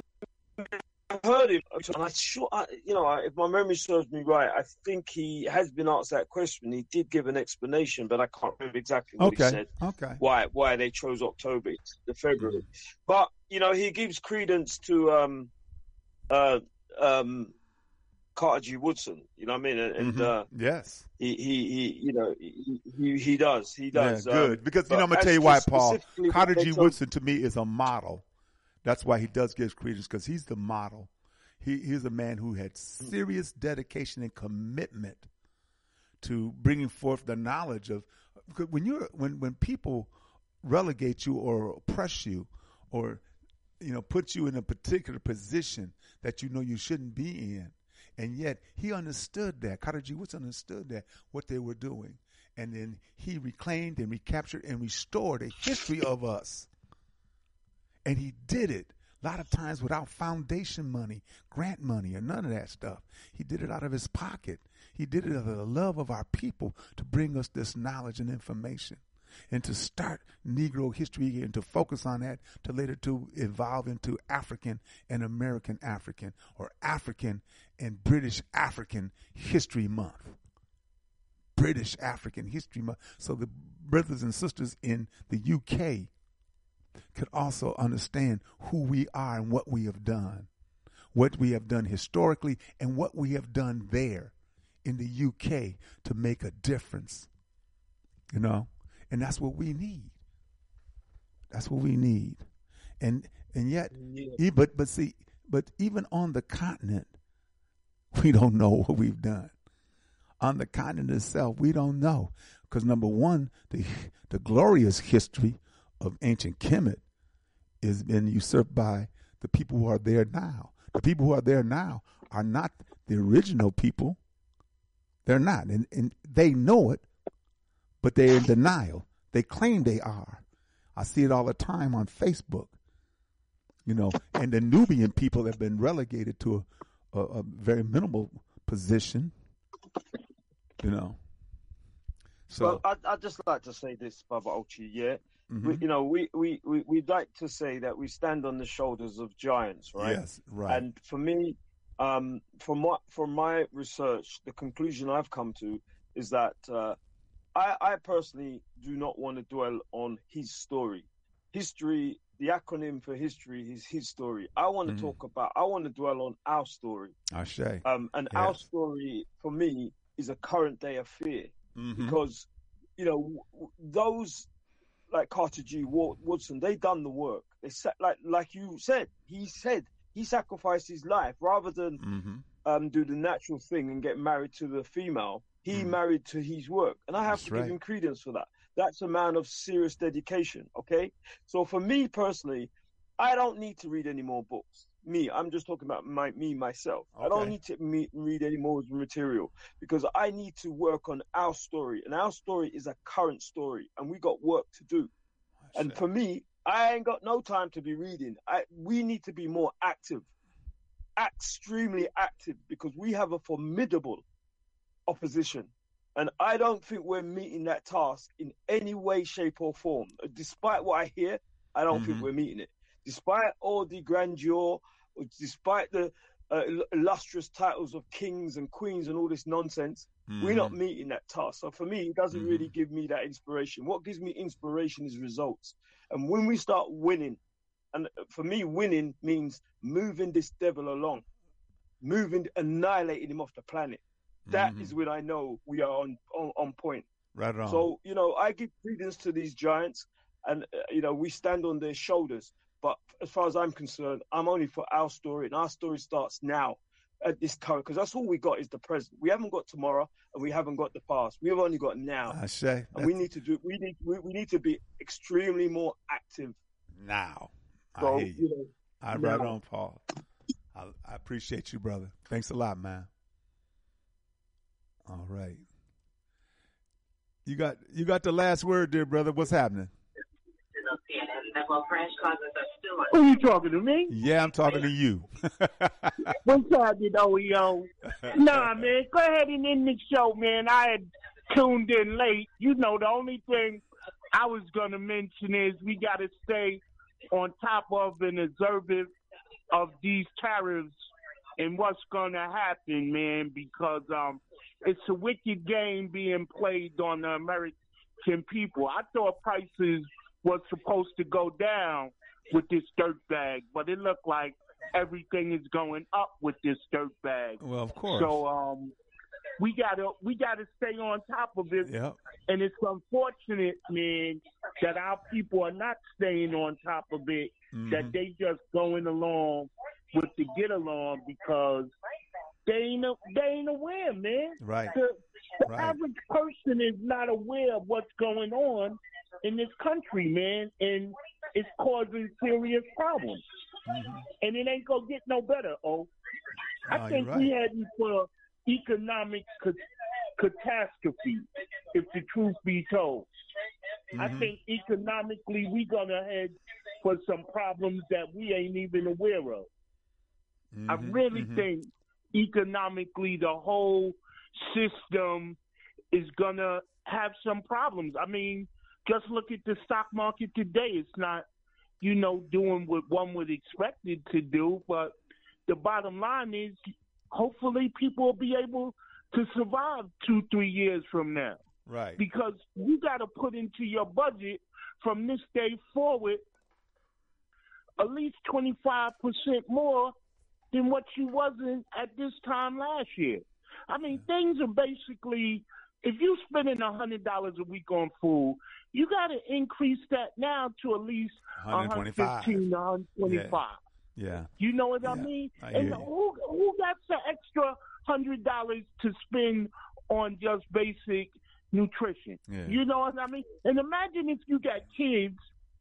I heard him, and I sure, I, you know, if my memory serves me right, I think he has been asked that question. He did give an explanation, but I can't remember exactly what okay. he said. Okay. Why why they chose October, the February? Mm-hmm. But you know, he gives credence to um, uh, um, Carter G. Woodson. You know what I mean? And mm-hmm. uh, yes, he, he he you know he he, he does he does yeah, good um, because you know I'm gonna tell you why, Paul. Carter G. Woodson to me is a model. That's why he does give credence, because he's the model. He he's a man who had serious dedication and commitment to bringing forth the knowledge of. Because when you're when when people relegate you or oppress you, or you know put you in a particular position that you know you shouldn't be in, and yet he understood that. Carter G. Woodson understood that what they were doing, and then he reclaimed and recaptured and restored a history of us. And he did it a lot of times without foundation money, grant money, or none of that stuff. He did it out of his pocket. He did it out of the love of our people to bring us this knowledge and information, and to start Negro history and to focus on that, to later to evolve into African and American African, or African and British African History Month. British African History Month. So the brothers and sisters in the U K could also understand who we are and what we have done, what we have done historically, and what we have done there in the U K to make a difference, you know, and that's what we need. That's what we need, and and yet, yeah. but but see, but even on the continent, we don't know what we've done. On the continent itself, we don't know, because number one, the the glorious history of ancient Kemet has been usurped by the people who are there now. The people who are there now are not the original people. They're not, and, and they know it, but they're in denial. They claim they are. I see it all the time on Facebook, you know, and the Nubian people have been relegated to a, a, a very minimal position, you know. So, well, I'd, I'd just like to say this, Baba Ochi, yeah? Mm-hmm. We, you know, we, we, we, we'd like to say that we stand on the shoulders of giants, right? Yes, right. And for me, um, from, what, from my research, the conclusion I've come to is that uh, I, I personally do not want to dwell on his story. History, the acronym for history is his story. I want to mm-hmm. talk about, I want to dwell on our story. Ashe. Um, and yes. Our story, for me, is a current day affair. Mm-hmm. Because, you know, those like Carter G. Woodson, they done the work. They said, like like you said, he said he sacrificed his life rather than mm-hmm. um, do the natural thing and get married to the female. He mm-hmm. married to his work, and I have That's to right. give him credence for that. That's a man of serious dedication. Okay, so for me personally, I don't need to read any more books. Me, I'm just talking about my me myself. Okay. I don't need to me, read any more material, because I need to work on our story, and our story is a current story, and we got work to do. And for me, I ain't got no time to be reading. I we need to be more active, extremely active, because we have a formidable opposition, and I don't think we're meeting that task in any way, shape, or form. Despite what I hear, I don't mm-hmm. think we're meeting it. Despite all the grandeur, despite the uh, illustrious titles of kings and queens and all this nonsense, mm-hmm. we're not meeting that task. So for me, it doesn't mm-hmm. really give me that inspiration. What gives me inspiration is results. And when we start winning, and for me, winning means moving this devil along, moving, annihilating him off the planet. That mm-hmm. is when I know we are on, on, on point. Right on. So, you know, I give credence to these giants, and, uh, you know, we stand on their shoulders. But as far as I'm concerned, I'm only for our story, and our story starts now at this current, because that's all we got is the present. We haven't got tomorrow, and we haven't got the past. We've only got now. I say, and we need to do. We need. We, we need to be extremely more active now. So, I hear you. you know, I right on, Paul. I, I appreciate you, brother. Thanks a lot, man. All right. You got you got the last word, dear brother. What's happening? Who you talking to, me? Yeah, I'm talking to you. What's happening, O E O? Nah, man, go ahead and end the show, man. I had tuned in late. You know, the only thing I was going to mention is we got to stay on top of and observant of these tariffs and what's going to happen, man, because um, it's a wicked game being played on the American people. I thought prices was supposed to go down with this dirt bag, but it looked like everything is going up with this dirt bag. Well, of course. So um, we gotta we gotta stay on top of it. Yep. And it's unfortunate, man, that our people are not staying on top of it, mm-hmm. that they just going along with the get along because they ain't, they ain't aware, man. Right. The, the right. average person is not aware of what's going on in this country, man, and it's causing serious problems. Mm-hmm. And it ain't going to get no better, oh. I no, think right. we heading for economic ca- catastrophe, if the truth be told. Mm-hmm. I think economically we going to head for some problems that we ain't even aware of. Mm-hmm. I really mm-hmm. think economically the whole system is going to have some problems. I mean, just look at the stock market today. It's not, you know, doing what one would expect it to do, but the bottom line is hopefully people will be able to survive two, three years from now. Right. Because you got to put into your budget from this day forward at least twenty-five percent more than what you wasn't at this time last year. I mean, yeah. things are basically, if you're spending one hundred dollars a week on food, you got to increase that now to at least one twenty-five one fifteen, one twenty-five. Yeah. yeah. You know what yeah. I mean? I and who who got the extra one hundred dollars to spend on just basic nutrition? Yeah. You know what I mean? And imagine if you got kids.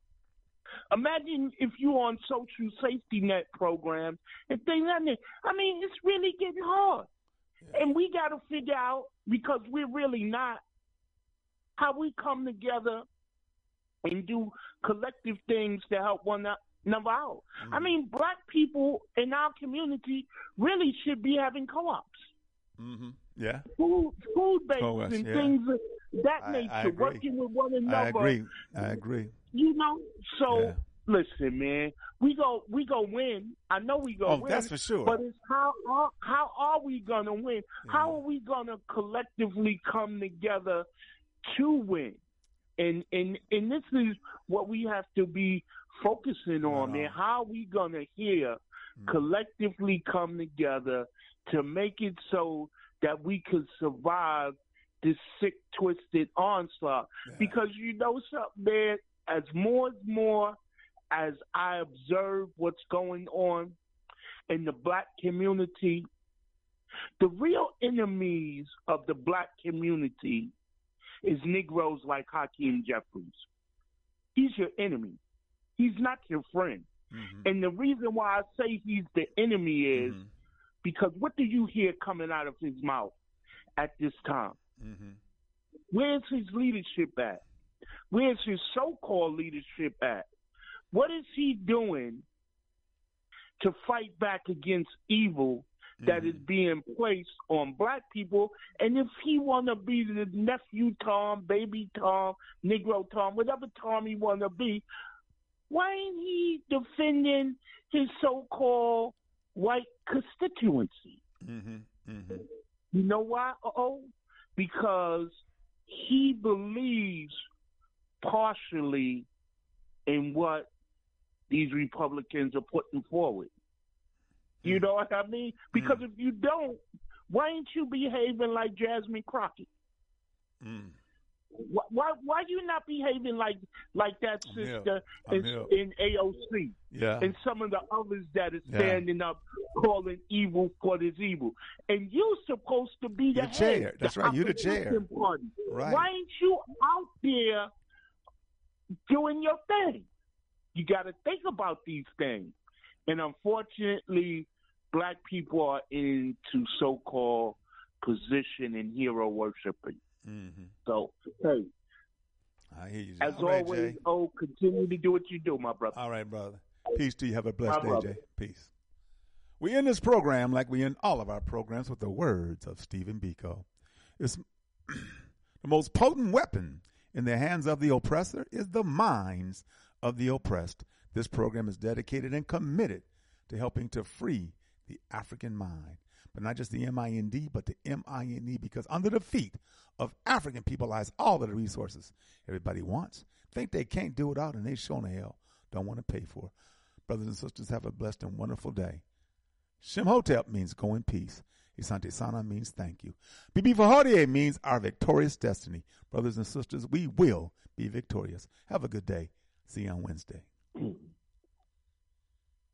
Imagine if you're on social safety net programs and things like that. I mean, it's really getting hard. Yeah. And we got to figure out, because we're really not, how we come together and do collective things to help one another out. Mm-hmm. I mean, black people in our community really should be having co-ops. Mm-hmm. Yeah. Food, food banks Co-ops, and yeah. things of that I, nature, I working with one another. I agree. I agree. You know, so yeah. listen, man, we go we go win. I know we go oh, win. that's for sure. But it's how how, how are we gonna win? Yeah. How are we gonna collectively come together to win? And and and this is what we have to be focusing on, uh-huh. man. How are we gonna here mm-hmm. collectively come together to make it so that we could survive this sick, twisted onslaught? Yeah. Because you know something, man, as more and more as I observe what's going on in the black community, the real enemies of the black community is Negroes like Hakeem Jeffries. He's your enemy. He's not your friend. Mm-hmm. And the reason why I say he's the enemy is mm-hmm. because what do you hear coming out of his mouth at this time? Mm-hmm. Where's his leadership at? Where's his so-called leadership at? What is he doing to fight back against evil that mm-hmm. is being placed on black people? And if he want to be the nephew Tom, baby Tom, Negro Tom, whatever Tom he want to be, why ain't he defending his so-called white constituency? Mm-hmm. Mm-hmm. You know why? Oh, because he believes partially in what these Republicans are putting forward. You know what I mean? Because mm. if you don't, why ain't you behaving like Jasmine Crockett? Mm. Why, why why you not behaving like like that sister in, in A O C? Yeah. And some of the others that are yeah. standing up calling evil for this evil. And you're supposed to be the You're head. chair. That's the right. You're the chair. Party. Right. Why ain't you out there doing your thing? You got to think about these things. And unfortunately, black people are into so-called position and hero worshiping. Mm-hmm. So, hey, I hear you. As All right, always, Jay. oh, continue to do what you do, my brother. All right, brother. Peace to you. Have a blessed My day, brother. Jay. Peace. We end this program like we end all of our programs with the words of Stephen Biko. It's the most potent weapon in the hands of the oppressor is the minds of the oppressed. This program is dedicated and committed to helping to free the African mind. But not just the M I N D, but the M I N E, because under the feet of African people lies all of the resources everybody wants. Think they can't do it out, and they sure in hell don't want to pay for it. Brothers and sisters, have a blessed and wonderful day. Shemhotep means go in peace. Asante Sana means thank you. Bibi Fahodie means our victorious destiny. Brothers and sisters, we will be victorious. Have a good day. See you on Wednesday.